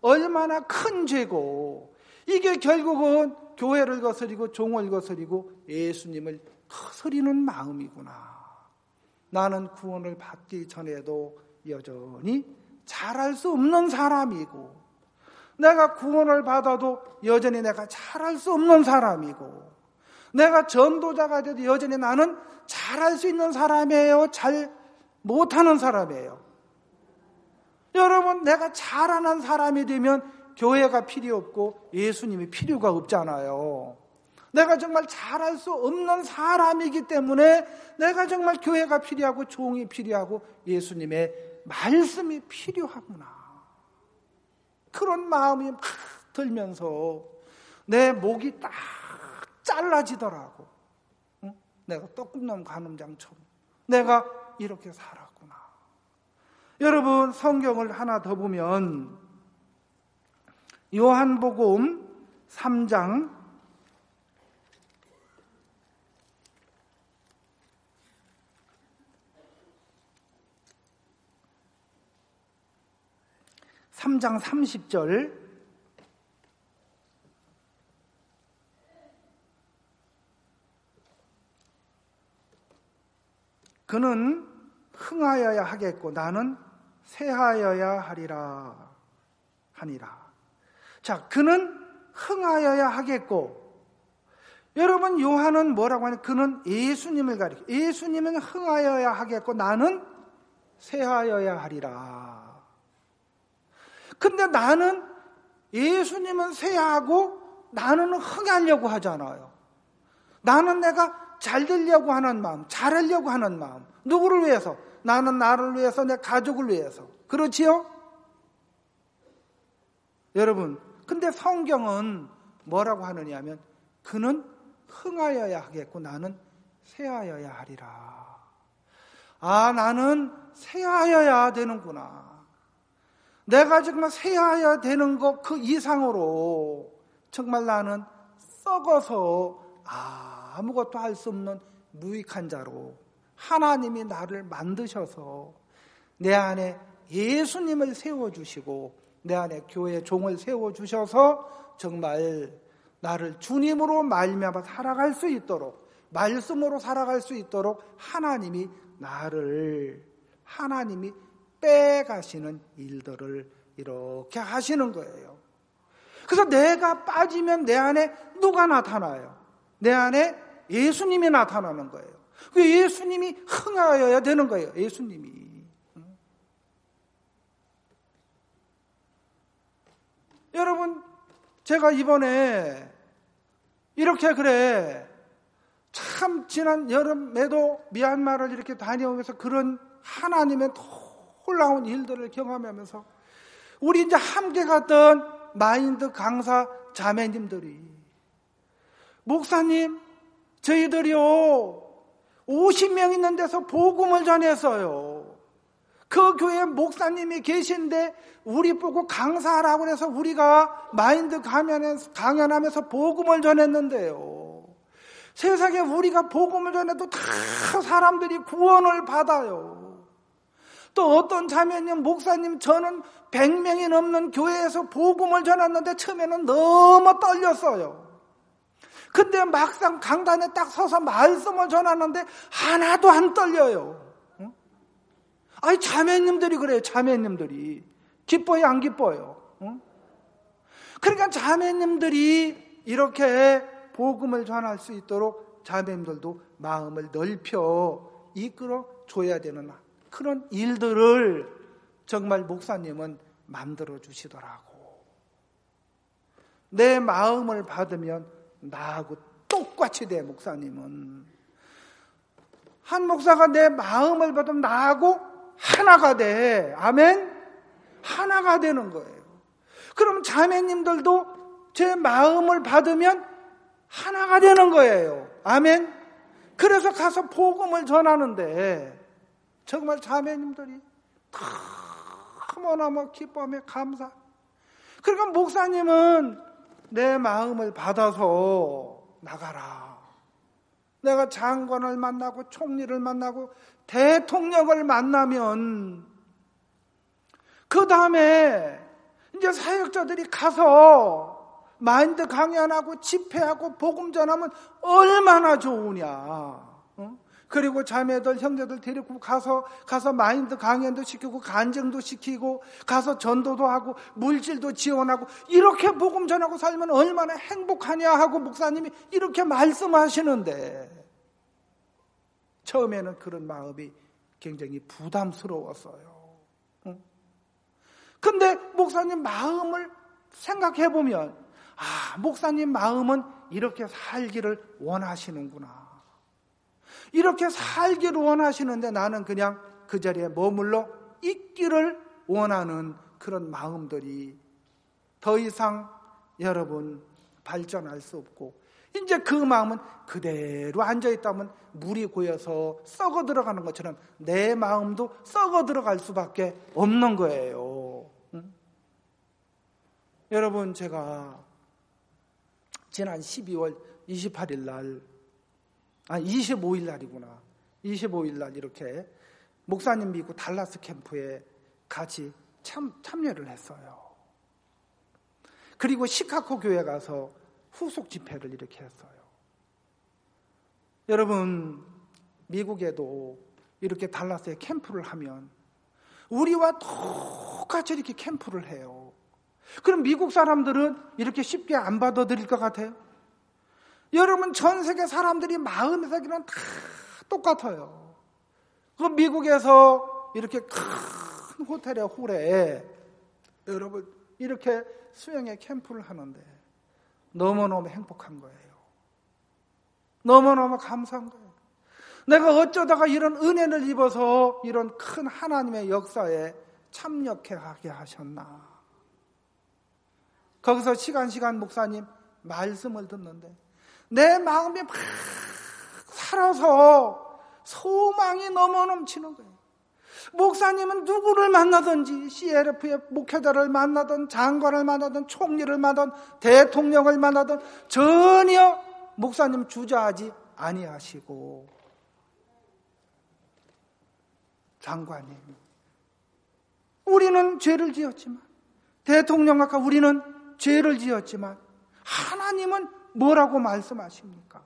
얼마나 큰 죄고, 이게 결국은 교회를 거스리고 종을 거스리고 예수님을 거스리는 마음이구나. 나는 구원을 받기 전에도 여전히 잘할 수 없는 사람이고, 내가 구원을 받아도 여전히 내가 잘할 수 없는 사람이고, 내가 전도자가 돼도 여전히 나는 잘할 수 있는 사람이에요? 잘 못하는 사람이에요? 여러분, 내가 잘하는 사람이 되면 교회가 필요 없고 예수님이 필요가 없잖아요. 내가 정말 잘할 수 없는 사람이기 때문에 내가 정말 교회가 필요하고 종이 필요하고 예수님의 말씀이 필요하구나. 그런 마음이 막 들면서 내 목이 딱 잘라지더라고. 내가 떡국놈 간음장처럼 내가 이렇게 살았구나. 여러분, 성경을 하나 더 보면 요한복음 3장 30절, 그는 흥하여야 하겠고 나는 쇠하여야 하리라 하니라. 자, 그는 흥하여야 하겠고, 여러분, 요한은 뭐라고 하냐? 그는 예수님을 가리켜. 예수님은 흥하여야 하겠고 나는 쇠하여야 하리라. 근데 나는, 예수님은 쇠하고 나는 흥하려고 하잖아요. 나는 내가 잘 되려고 하는 마음, 잘하려고 하는 마음. 누구를 위해서? 나는 나를 위해서, 내 가족을 위해서. 그렇지요? 여러분, 근데 성경은 뭐라고 하느냐 하면 그는 흥하여야 하겠고 나는 쇠하여야 하리라. 아, 나는 쇠하여야 되는구나. 내가 정말 쇠하여야 되는 것 그 이상으로 정말 나는 썩어서 아무것도 할 수 없는 무익한 자로 하나님이 나를 만드셔서 내 안에 예수님을 세워주시고 내 안에 교회 종을 세워주셔서 정말 나를 주님으로 말미암아 살아갈 수 있도록, 말씀으로 살아갈 수 있도록 하나님이 빼가시는 일들을 이렇게 하시는 거예요. 그래서 내가 빠지면 내 안에 누가 나타나요? 내 안에 예수님이 나타나는 거예요. 그 예수님이 흥하여야 되는 거예요. 예수님이. 여러분, 제가 이번에 이렇게 참 지난 여름에도 미얀마를 이렇게 다녀오면서 그런 하나님의 놀라운 일들을 경험하면서 우리 이제 함께 갔던 마인드 강사 자매님들이, 목사님, 저희들이요 50명 있는 데서 복음을 전했어요. 그 교회에 목사님이 계신데 우리 보고 강사하라고 해서 우리가 마인드 강연하면서 복음을 전했는데요, 세상에 우리가 복음을 전해도 다 사람들이 구원을 받아요. 또 어떤 자매님, 목사님, 저는 100명이 넘는 교회에서 복음을 전했는데 처음에는 너무 떨렸어요. 근데 막상 강단에 딱 서서 말씀을 전하는데 하나도 안 떨려요. 아니, 자매님들이 그래요. 자매님들이 기뻐요, 안 기뻐요? 그러니까 자매님들이 이렇게 복음을 전할 수 있도록 자매님들도 마음을 넓혀 이끌어 줘야 되는 그런 일들을 정말 목사님은 만들어 주시더라고. 내 마음을 받으면 나하고 똑같이 돼. 목사님은 한 목사가 내 마음을 받으면 나하고 하나가 돼. 아멘. 하나가 되는 거예요. 그럼 자매님들도 제 마음을 받으면 하나가 되는 거예요. 아멘. 그래서 가서 복음을 전하는데 정말 자매님들이 너무너무 기뻐하며 감사. 그러니까 목사님은 내 마음을 받아서 나가라. 내가 장관을 만나고 총리를 만나고 대통령을 만나면 그 다음에 이제 사역자들이 가서 마인드 강연하고 집회하고 복음 전하면 얼마나 좋으냐. 그리고 자매들 형제들 데리고 가서 마인드 강연도 시키고 간증도 시키고 가서 전도도 하고 물질도 지원하고 이렇게 복음 전하고 살면 얼마나 행복하냐 하고 목사님이 이렇게 말씀하시는데 처음에는 그런 마음이 굉장히 부담스러웠어요. 근데 목사님 마음을 생각해 보면 목사님 마음은 이렇게 살기를 원하시는구나. 이렇게 살기를 원하시는데 나는 그냥 그 자리에 머물러 있기를 원하는 그런 마음들이 더 이상 여러분 발전할 수 없고 이제 그 마음은 그대로 앉아있다면 물이 고여서 썩어 들어가는 것처럼 내 마음도 썩어 들어갈 수밖에 없는 거예요. 여러분 제가 지난 12월 28일 날 25일 날이구나. 25일 날 이렇게 목사님 미국 달라스 캠프에 같이 참여를 했어요. 그리고 시카고 교회 가서 후속 집회를 이렇게 했어요. 여러분 미국에도 이렇게 달라스에 캠프를 하면 우리와 똑같이 이렇게 캠프를 해요. 그럼 미국 사람들은 이렇게 쉽게 안 받아들일 것 같아요? 여러분 전 세계 사람들이 마음의 세계는 다 똑같아요. 그 미국에서 이렇게 큰 호텔의 홀에 여러분 이렇게 수영의 캠프를 하는데 너무너무 행복한 거예요. 너무너무 감사한 거예요. 내가 어쩌다가 이런 은혜를 입어서 이런 큰 하나님의 역사에 참여하게 하셨나. 거기서 시간 목사님 말씀을 듣는데 내 마음이 막 살아서 소망이 넘어 넘치는 거예요. 목사님은 누구를 만나든지 CLF의 목회자를 만나든 장관을 만나든 총리를 만나든 대통령을 만나든 전혀 목사님 주저하지 아니하시고 장관님 우리는 죄를 지었지만 대통령 아까 우리는 죄를 지었지만 하나님은 뭐라고 말씀하십니까?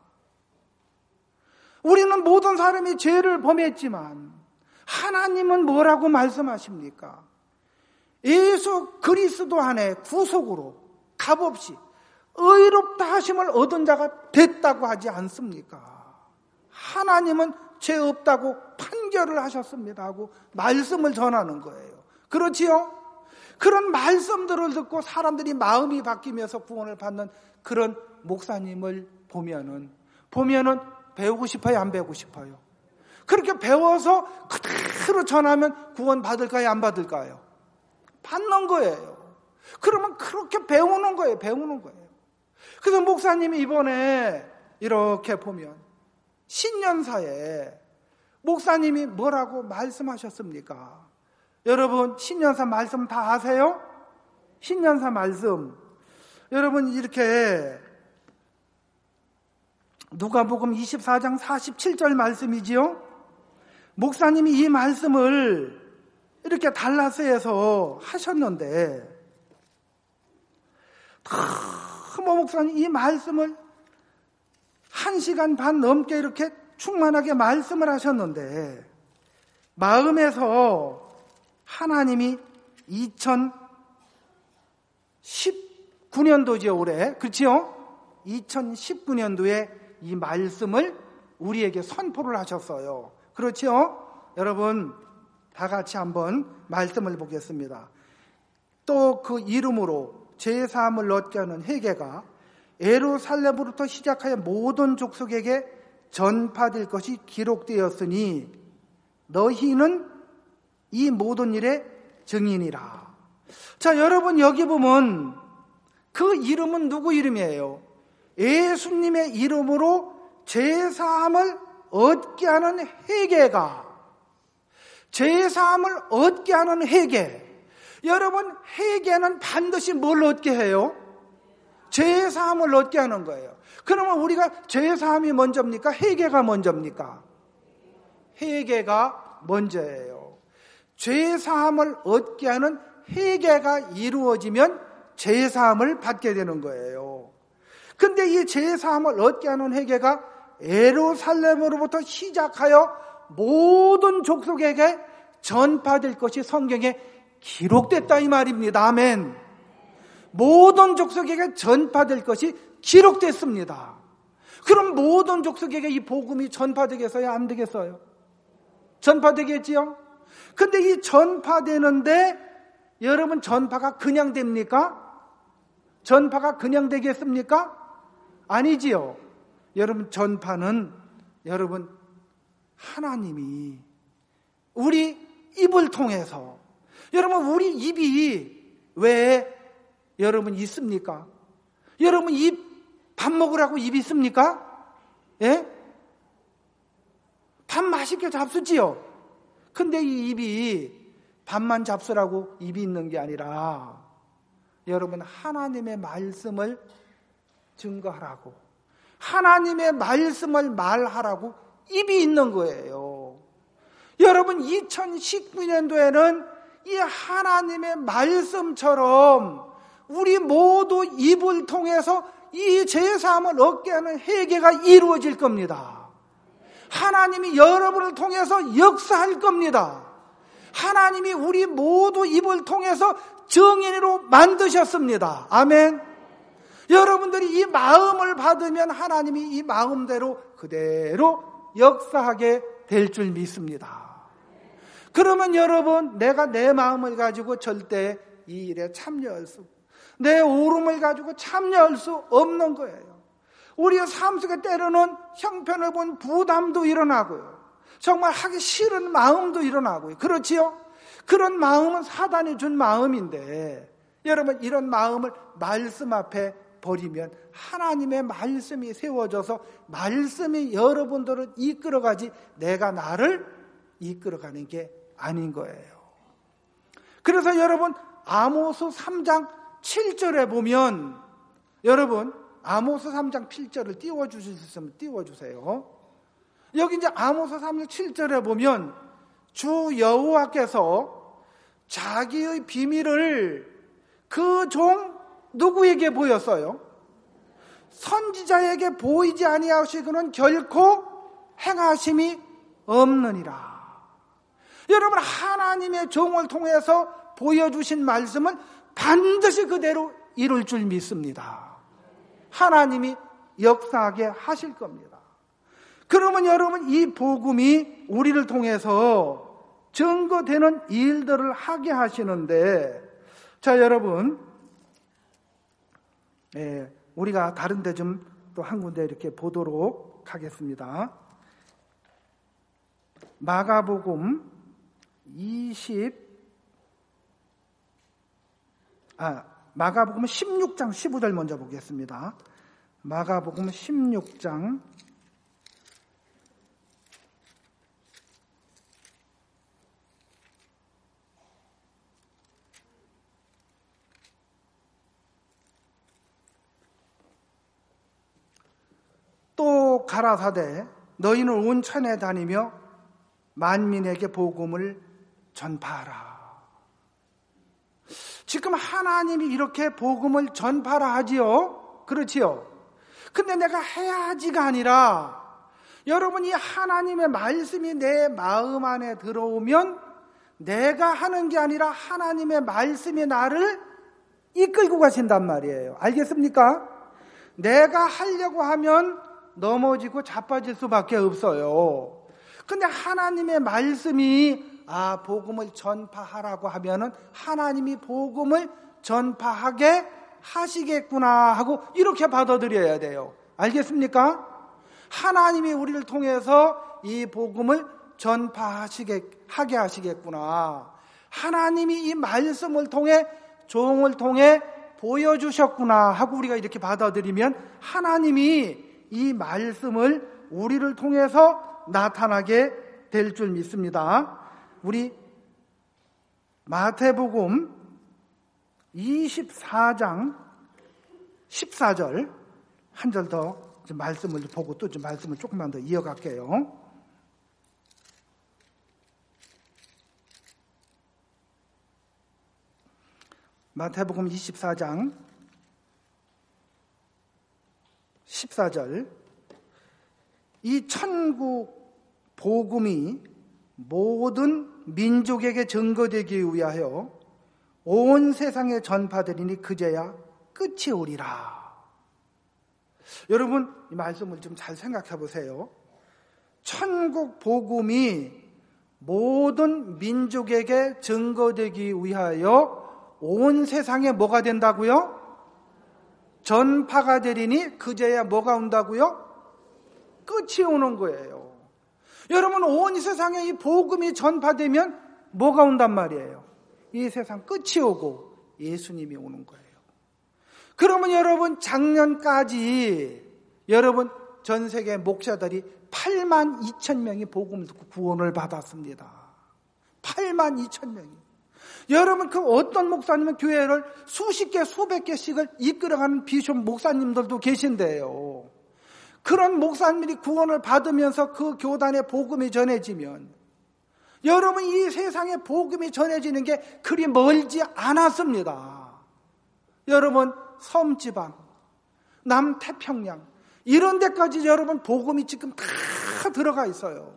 우리는 모든 사람이 죄를 범했지만 하나님은 뭐라고 말씀하십니까? 예수 그리스도 안에 구속으로 값없이 의롭다 하심을 얻은 자가 됐다고 하지 않습니까? 하나님은 죄 없다고 판결을 하셨습니다 하고 말씀을 전하는 거예요. 그렇지요? 그런 말씀들을 듣고 사람들이 마음이 바뀌면서 구원을 받는 그런 목사님을 보면은 배우고 싶어요? 안 배우고 싶어요? 그렇게 배워서 그대로 전하면 구원 받을까요? 안 받을까요? 받는 거예요. 그러면 그렇게 배우는 거예요. 그래서 목사님이 이번에 이렇게 보면 신년사에 목사님이 뭐라고 말씀하셨습니까? 여러분 신년사 말씀 다 아세요? 신년사 말씀 여러분 이렇게 누가복음 24장 47절 말씀이지요. 목사님이 이 말씀을 이렇게 달라스에서 하셨는데 목사님 이 말씀을 1시간 반 넘게 이렇게 충만하게 말씀을 하셨는데 마음에서 하나님이 2019년도죠 올해 그렇지요? 2019년도에 이 말씀을 우리에게 선포를 하셨어요. 그렇죠? 여러분 다 같이 한번 말씀을 보겠습니다. 또 그 이름으로 죄사함을 얻게 하는 회개가 예루살렘으로부터 시작하여 모든 족속에게 전파될 것이 기록되었으니 너희는 이 모든 일의 증인이라. 자, 여러분 여기 보면 그 이름은 누구 이름이에요? 예수님의 이름으로 죄사함을 얻게 하는 회개가 죄사함을 얻게 하는 회개. 여러분 회개는 반드시 뭘 얻게 해요? 죄사함을 얻게 하는 거예요. 그러면 우리가 죄사함이 먼저입니까? 회개가 먼저입니까? 회개가 먼저예요. 죄사함을 얻게 하는 회개가 이루어지면 죄사함을 받게 되는 거예요. 근데 이 죄사함을 얻게 하는 회개가 예루살렘으로부터 시작하여 모든 족속에게 전파될 것이 성경에 기록됐다 이 말입니다. 아멘. 모든 족속에게 전파될 것이 기록됐습니다. 그럼 모든 족속에게 이 복음이 전파되겠어요? 안 되겠어요? 전파되겠지요? 근데 이 전파되는데 여러분 전파가 그냥 됩니까? 전파가 그냥 되겠습니까? 아니지요. 여러분 전파는 여러분 하나님이 우리 입을 통해서 여러분 우리 입이 왜 여러분 있습니까? 여러분 입 밥 먹으라고 입 있습니까? 예? 밥 맛있게 잡수지요. 근데 이 입이 밥만 잡수라고 입이 있는 게 아니라 여러분 하나님의 말씀을 증거하라고 하나님의 말씀을 말하라고 입이 있는 거예요. 여러분 2019년도에는 이 하나님의 말씀처럼 우리 모두 입을 통해서 이 죄사함을 얻게 하는 회개가 이루어질 겁니다. 하나님이 여러분을 통해서 역사할 겁니다. 하나님이 우리 모두 입을 통해서 정인으로 만드셨습니다. 아멘. 여러분들이 이 마음을 받으면 하나님이 이 마음대로 그대로 역사하게 될 줄 믿습니다. 그러면 여러분 내가 내 마음을 가지고 절대 이 일에 참여할 수 내 오름을 가지고 참여할 수 없는 거예요. 우리의 삶 속에 때로는 형편을 본 부담도 일어나고요. 정말 하기 싫은 마음도 일어나고요. 그렇지요? 그런 마음은 사단이 준 마음인데 여러분 이런 마음을 말씀 앞에 버리면 하나님의 말씀이 세워져서 말씀이 여러분들을 이끌어가지 내가 나를 이끌어가는 게 아닌 거예요. 그래서 여러분 아모스 3장 7절에 보면 여러분 아모스 3장 7절을 띄워주실 수 있으면 띄워주세요. 여기 이제 아모스 3장 7절에 보면 주 여호와께서 자기의 비밀을 그 종 누구에게 보였어요? 선지자에게 보이지 아니하시고는 결코 행하심이 없느니라. 여러분 하나님의 종을 통해서 보여주신 말씀은 반드시 그대로 이룰 줄 믿습니다. 하나님이 역사하게 하실 겁니다. 그러면 여러분 이 복음이 우리를 통해서 증거되는 일들을 하게 하시는데 자 여러분 우리가 다른 데 좀 또 한 군데 이렇게 보도록 하겠습니다. 마가복음 16장 15절 먼저 보겠습니다. 마가복음 16장 '또 가라사대 너희는 온 천에 다니며 만민에게 복음을 전파하라.' 지금 하나님이 이렇게 복음을 전파라 하지요. 그렇지요. 근데 내가 해야지가 아니라 여러분이 하나님의 말씀이 내 마음 안에 들어오면 내가 하는 게 아니라 하나님의 말씀이 나를 이끌고 가신단 말이에요. 알겠습니까? 내가 하려고 하면 넘어지고 자빠질 수밖에 없어요. 근데 하나님의 말씀이 복음을 전파하라고 하면은 하나님이 복음을 전파하게 하시겠구나 하고 이렇게 받아들여야 돼요. 알겠습니까? 하나님이 우리를 통해서 이 복음을 하게 하시겠구나. 하나님이 이 말씀을 통해 종을 통해 보여주셨구나 하고 우리가 이렇게 받아들이면 하나님이 이 말씀을 우리를 통해서 나타나게 될 줄 믿습니다. 우리 마태복음 24장 14절 한 절 더 말씀을 보고 또 좀 말씀을 조금만 더 이어갈게요. 마태복음 24장 14절. 이 천국 복음이 모든 민족에게 증거되기 위하여 온 세상에 전파되리니 그제야 끝이 오리라. 여러분, 이 말씀을 좀 잘 생각해 보세요. 천국 복음이 모든 민족에게 증거되기 위하여 온 세상에 뭐가 된다고요? 전파가 되리니 그제야 뭐가 온다고요? 끝이 오는 거예요. 여러분, 온 세상에 이 복음이 전파되면 뭐가 온단 말이에요? 이 세상 끝이 오고 예수님이 오는 거예요. 그러면 여러분, 작년까지 여러분 전 세계 목사들이 8만 2천 명이 복음을 듣고 구원을 받았습니다. 8만 2천 명이. 여러분, 그 어떤 목사님은 교회를 수십 개, 수백 개씩을 이끌어가는 비숍 목사님들도 계신데요. 그런 목사님들이 구원을 받으면서 그 교단에 복음이 전해지면 여러분, 이 세상에 복음이 전해지는 게 그리 멀지 않았습니다. 여러분, 섬지방, 남태평양 이런 데까지 여러분 복음이 지금 다 들어가 있어요.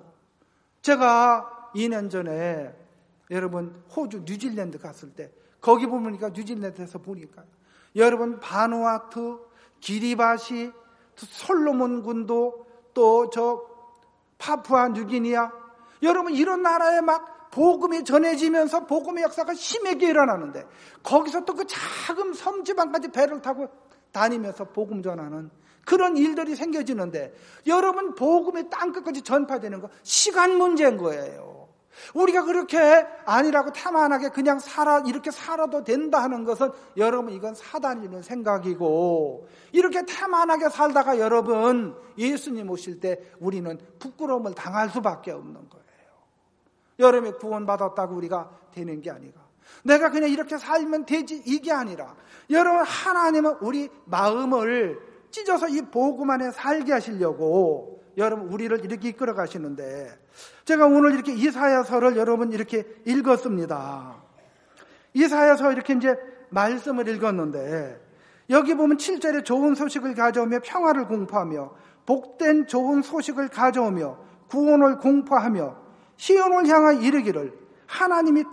제가 2년 전에 여러분 호주 뉴질랜드 갔을 때 거기 보니까 뉴질랜드에서 보니까 여러분 바누아투, 기리바시, 솔로몬 군도 또 저 파푸아 뉴기니아 여러분 이런 나라에 막 복음이 전해지면서 복음의 역사가 심하게 일어나는데 거기서 또 그 작은 섬지방까지 배를 타고 다니면서 복음 전하는 그런 일들이 생겨지는데 여러분 복음이 땅끝까지 전파되는 거 시간 문제인 거예요. 우리가 그렇게 아니라고 태만하게 그냥 이렇게 살아도 된다 하는 것은 여러분 이건 사단이 있는 생각이고 이렇게 태만하게 살다가 여러분 예수님 오실 때 우리는 부끄러움을 당할 수밖에 없는 거예요. 여러분이 구원받았다고 우리가 되는 게 아니라 내가 그냥 이렇게 살면 되지 이게 아니라 여러분 하나님은 우리 마음을 찢어서 이 복음 안에 살게 하시려고 여러분 우리를 이렇게 이끌어 가시는데 제가 오늘 이렇게 이사야서를 여러분 이렇게 읽었습니다. 이사야서 이렇게 이제 말씀을 읽었는데 여기 보면 7절에 좋은 소식을 가져오며 평화를 공포하며 복된 좋은 소식을 가져오며 구원을 공포하며 시온을 향하여 이르기를 하나님이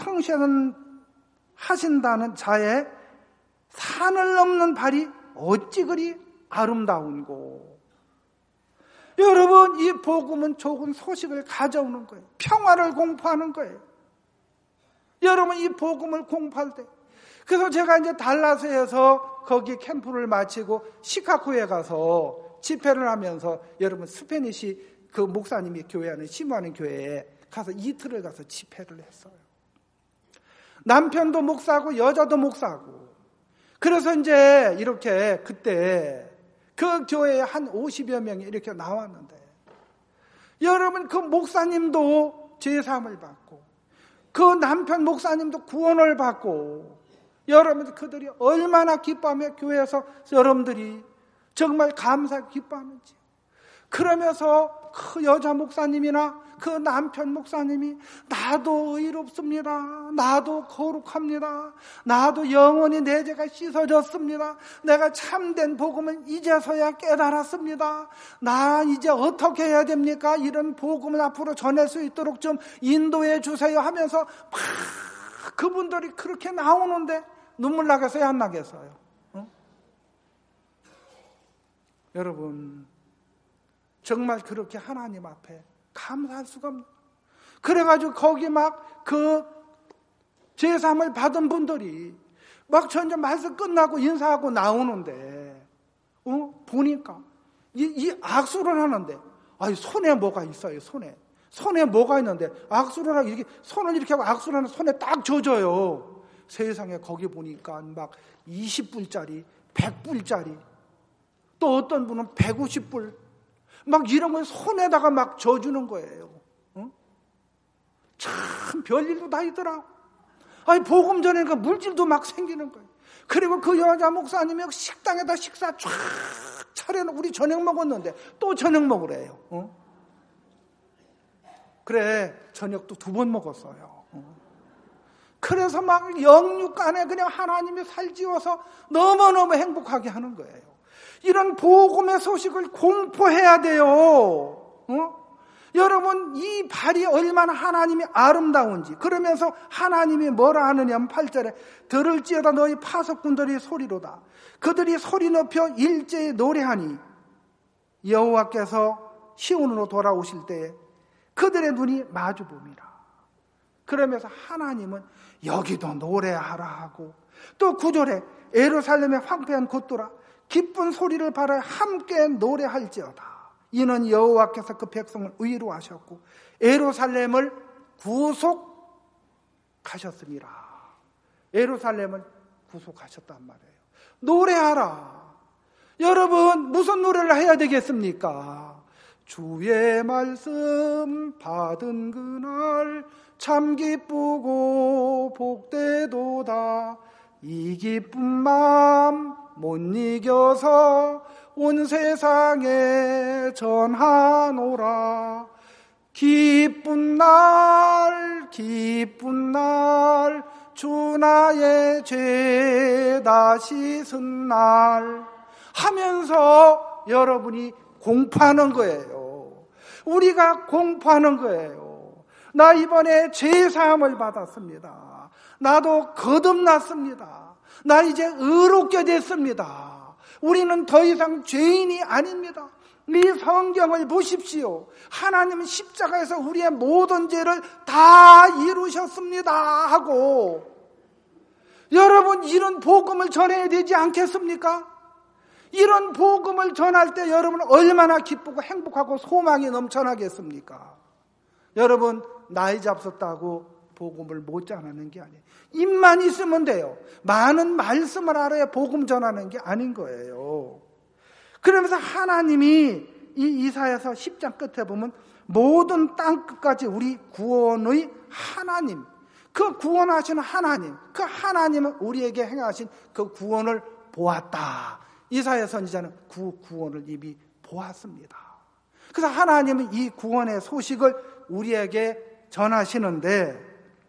통신하신다는 자의 산을 넘는 발이 어찌 그리 아름다운고. 여러분 이 복음은 좋은 소식을 가져오는 거예요. 평화를 공포하는 거예요. 여러분 이 복음을 공포할 때 그래서 제가 이제 달라스에서 거기 캠프를 마치고 시카고에 가서 집회를 하면서 여러분 스페니시 그 목사님이 교회하는 심호하는 교회에 가서 이틀을 가서 집회를 했어요. 남편도 목사고 여자도 목사고 그래서 이제 이렇게 그때 그 교회에 한 50여 명이 이렇게 나왔는데 여러분 그 목사님도 제사함을 받고 그 남편 목사님도 구원을 받고 여러분 그들이 얼마나 기뻐하며 교회에서 여러분들이 정말 감사하게 기뻐하는지 그러면서 그 여자 목사님이나 그 남편 목사님이 나도 의롭습니다. 나도 거룩합니다. 나도 영원히 내 죄가 씻어졌습니다. 내가 참된 복음을 이제서야 깨달았습니다. 나 이제 어떻게 해야 됩니까? 이런 복음을 앞으로 전할 수 있도록 좀 인도해 주세요 하면서 막 그분들이 그렇게 나오는데 눈물 나겠어요? 안 나겠어요? 여러분 정말 그렇게 하나님 앞에 감사할 수가 없는. 그래가지고 거기 막 그 제사함을 받은 분들이 막 전혀 말씀 끝나고 인사하고 나오는데, 보니까 이 악수를 하는데, 아니 손에 뭐가 있어요? 손에 뭐가 있는데 악수를 하고 이렇게 손을 이렇게 하고 악수를 하는 손에 딱 져줘요. 세상에 거기 보니까 막 20불짜리, 100불짜리, 또 어떤 분은 150불. 막 이런 걸 손에다가 막 져주는 거예요. 참 별일도 다 있더라고. 아니 복음 전에니까 물질도 막 생기는 거예요. 그리고 그 여자 목사님이 식당에다 식사 쫙 차려놓고 우리 저녁 먹었는데 또 저녁 먹으래요. 그래 저녁도 2번 먹었어요. 그래서 막 영육간에 그냥 하나님이 살찌워서 너무너무 행복하게 하는 거예요. 이런 복음의 소식을 공포해야 돼요. 여러분, 이 발이 얼마나 하나님이 아름다운지. 그러면서 하나님이 뭐라 하느냐면 8절에 들을지어다 너희 파석꾼들이 소리로다. 그들이 소리 높여 일제히 노래하니 여호와께서 시온으로 돌아오실 때에 그들의 눈이 마주봅니다. 그러면서 하나님은 여기도 노래하라 하고, 또 9절에 예루살렘의 황폐한 곳들아 기쁜 소리를 발하여 함께 노래할지어다. 이는 여호와께서 그 백성을 의로하셨고 예루살렘을 구속하셨습니다. 예루살렘을 구속하셨단 말이에요. 노래하라. 여러분, 무슨 노래를 해야 되겠습니까? 주의 말씀 받은 그날 참 기쁘고 복되도다. 이 기쁜 마음 못 이겨서 온 세상에 전하노라. 기쁜 날 주 나의 죄 다 씻은 날 하면서 여러분이 공포하는 거예요. 우리가 공포하는 거예요. 나 이번에 죄사함을 받았습니다. 나도 거듭났습니다. 나 이제 의롭게 됐습니다. 우리는 더 이상 죄인이 아닙니다. 이 성경을 보십시오. 하나님은 십자가에서 우리의 모든 죄를 다 이루셨습니다 하고, 여러분, 이런 복음을 전해야 되지 않겠습니까? 이런 복음을 전할 때 여러분 얼마나 기쁘고 행복하고 소망이 넘쳐나겠습니까? 여러분, 나이 잡섰다고 복음을 못 전하는 게 아니에요. 입만 있으면 돼요. 많은 말씀을 알아야 복음 전하는 게 아닌 거예요. 그러면서 하나님이 이 이사야서 10장 끝에 보면 모든 땅 끝까지 우리 구원의 하나님, 그 구원하시는 하나님, 그 하나님은 우리에게 행하신 그 구원을 보았다. 이사야 선지자는 그 구원을 이미 보았습니다. 그래서 하나님은 이 구원의 소식을 우리에게 전하시는데,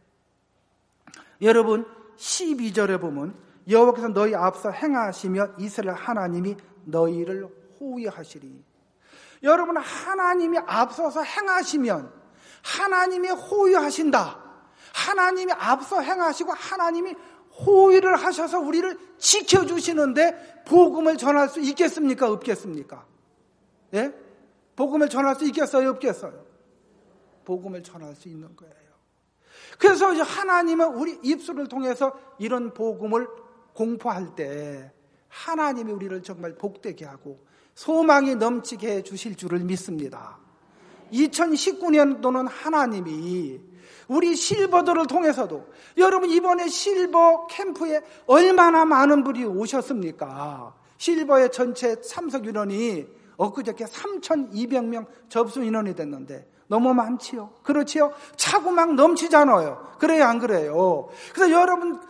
여러분 12절에 보면 여호와께서 너희 앞서 행하시며 이스라엘 하나님이 너희를 호위하시리. 여러분, 하나님이 앞서서 행하시면 하나님이 호위하신다. 하나님이 앞서 행하시고 하나님이 호위를 하셔서 우리를 지켜주시는데 복음을 전할 수 있겠습니까? 없겠습니까? 예? 복음을 전할 수 있겠어요? 없겠어요? 복음을 전할 수 있는 거예요. 그래서 하나님은 우리 입술을 통해서 이런 복음을 공포할 때 하나님이 우리를 정말 복되게 하고 소망이 넘치게 해 주실 줄을 믿습니다. 2019년도는 하나님이 우리 실버들을 통해서도, 여러분 이번에 실버 캠프에 얼마나 많은 분이 오셨습니까? 실버의 전체 참석 인원이 엊그저께 3,200명 접수 인원이 됐는데 너무 많지요? 그렇지요? 차고 막 넘치잖아요. 그래요, 안 그래요? 그래서 여러분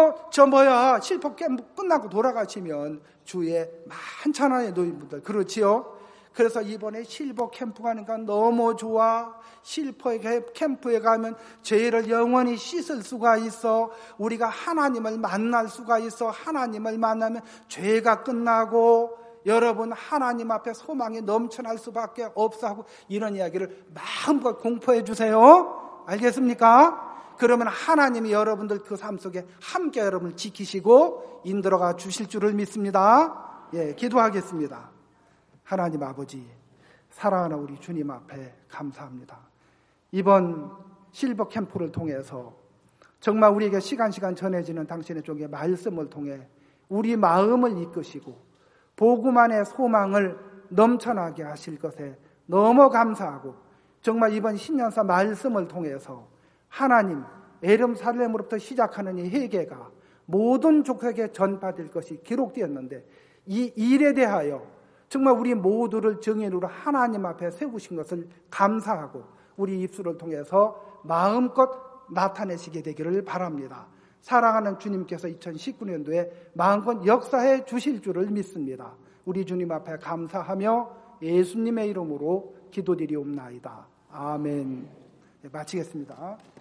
실버 캠프 끝나고 돌아가시면 주위에 많잖아요, 노인분들. 그렇지요? 그래서 이번에 실버 캠프 가니까 너무 좋아. 실버 캠프에 가면 죄를 영원히 씻을 수가 있어. 우리가 하나님을 만날 수가 있어. 하나님을 만나면 죄가 끝나고 여러분 하나님 앞에 소망이 넘쳐날 수밖에 없어 하고 이런 이야기를 마음껏 공포해 주세요. 알겠습니까? 그러면 하나님이 여러분들 그 삶 속에 함께 여러분을 지키시고 인도가 주실 줄을 믿습니다. 예, 기도하겠습니다. 하나님 아버지, 사랑하는 우리 주님 앞에 감사합니다. 이번 실버 캠프를 통해서 정말 우리에게 시간 전해지는 당신의 종의 말씀을 통해 우리 마음을 이끄시고 복음 안의 소망을 넘쳐나게 하실 것에 너무 감사하고, 정말 이번 신년사 말씀을 통해서 하나님 예루살렘으로부터 시작하는 이 회개가 모든 족속에게 전파될 것이 기록되었는데 이 일에 대하여 정말 우리 모두를 증인으로 하나님 앞에 세우신 것을 감사하고 우리 입술을 통해서 마음껏 나타내시게 되기를 바랍니다. 사랑하는 주님께서 2019년도에 마음껏 역사해 주실 줄을 믿습니다. 우리 주님 앞에 감사하며 예수님의 이름으로 기도드리옵나이다. 아멘. 네, 마치겠습니다.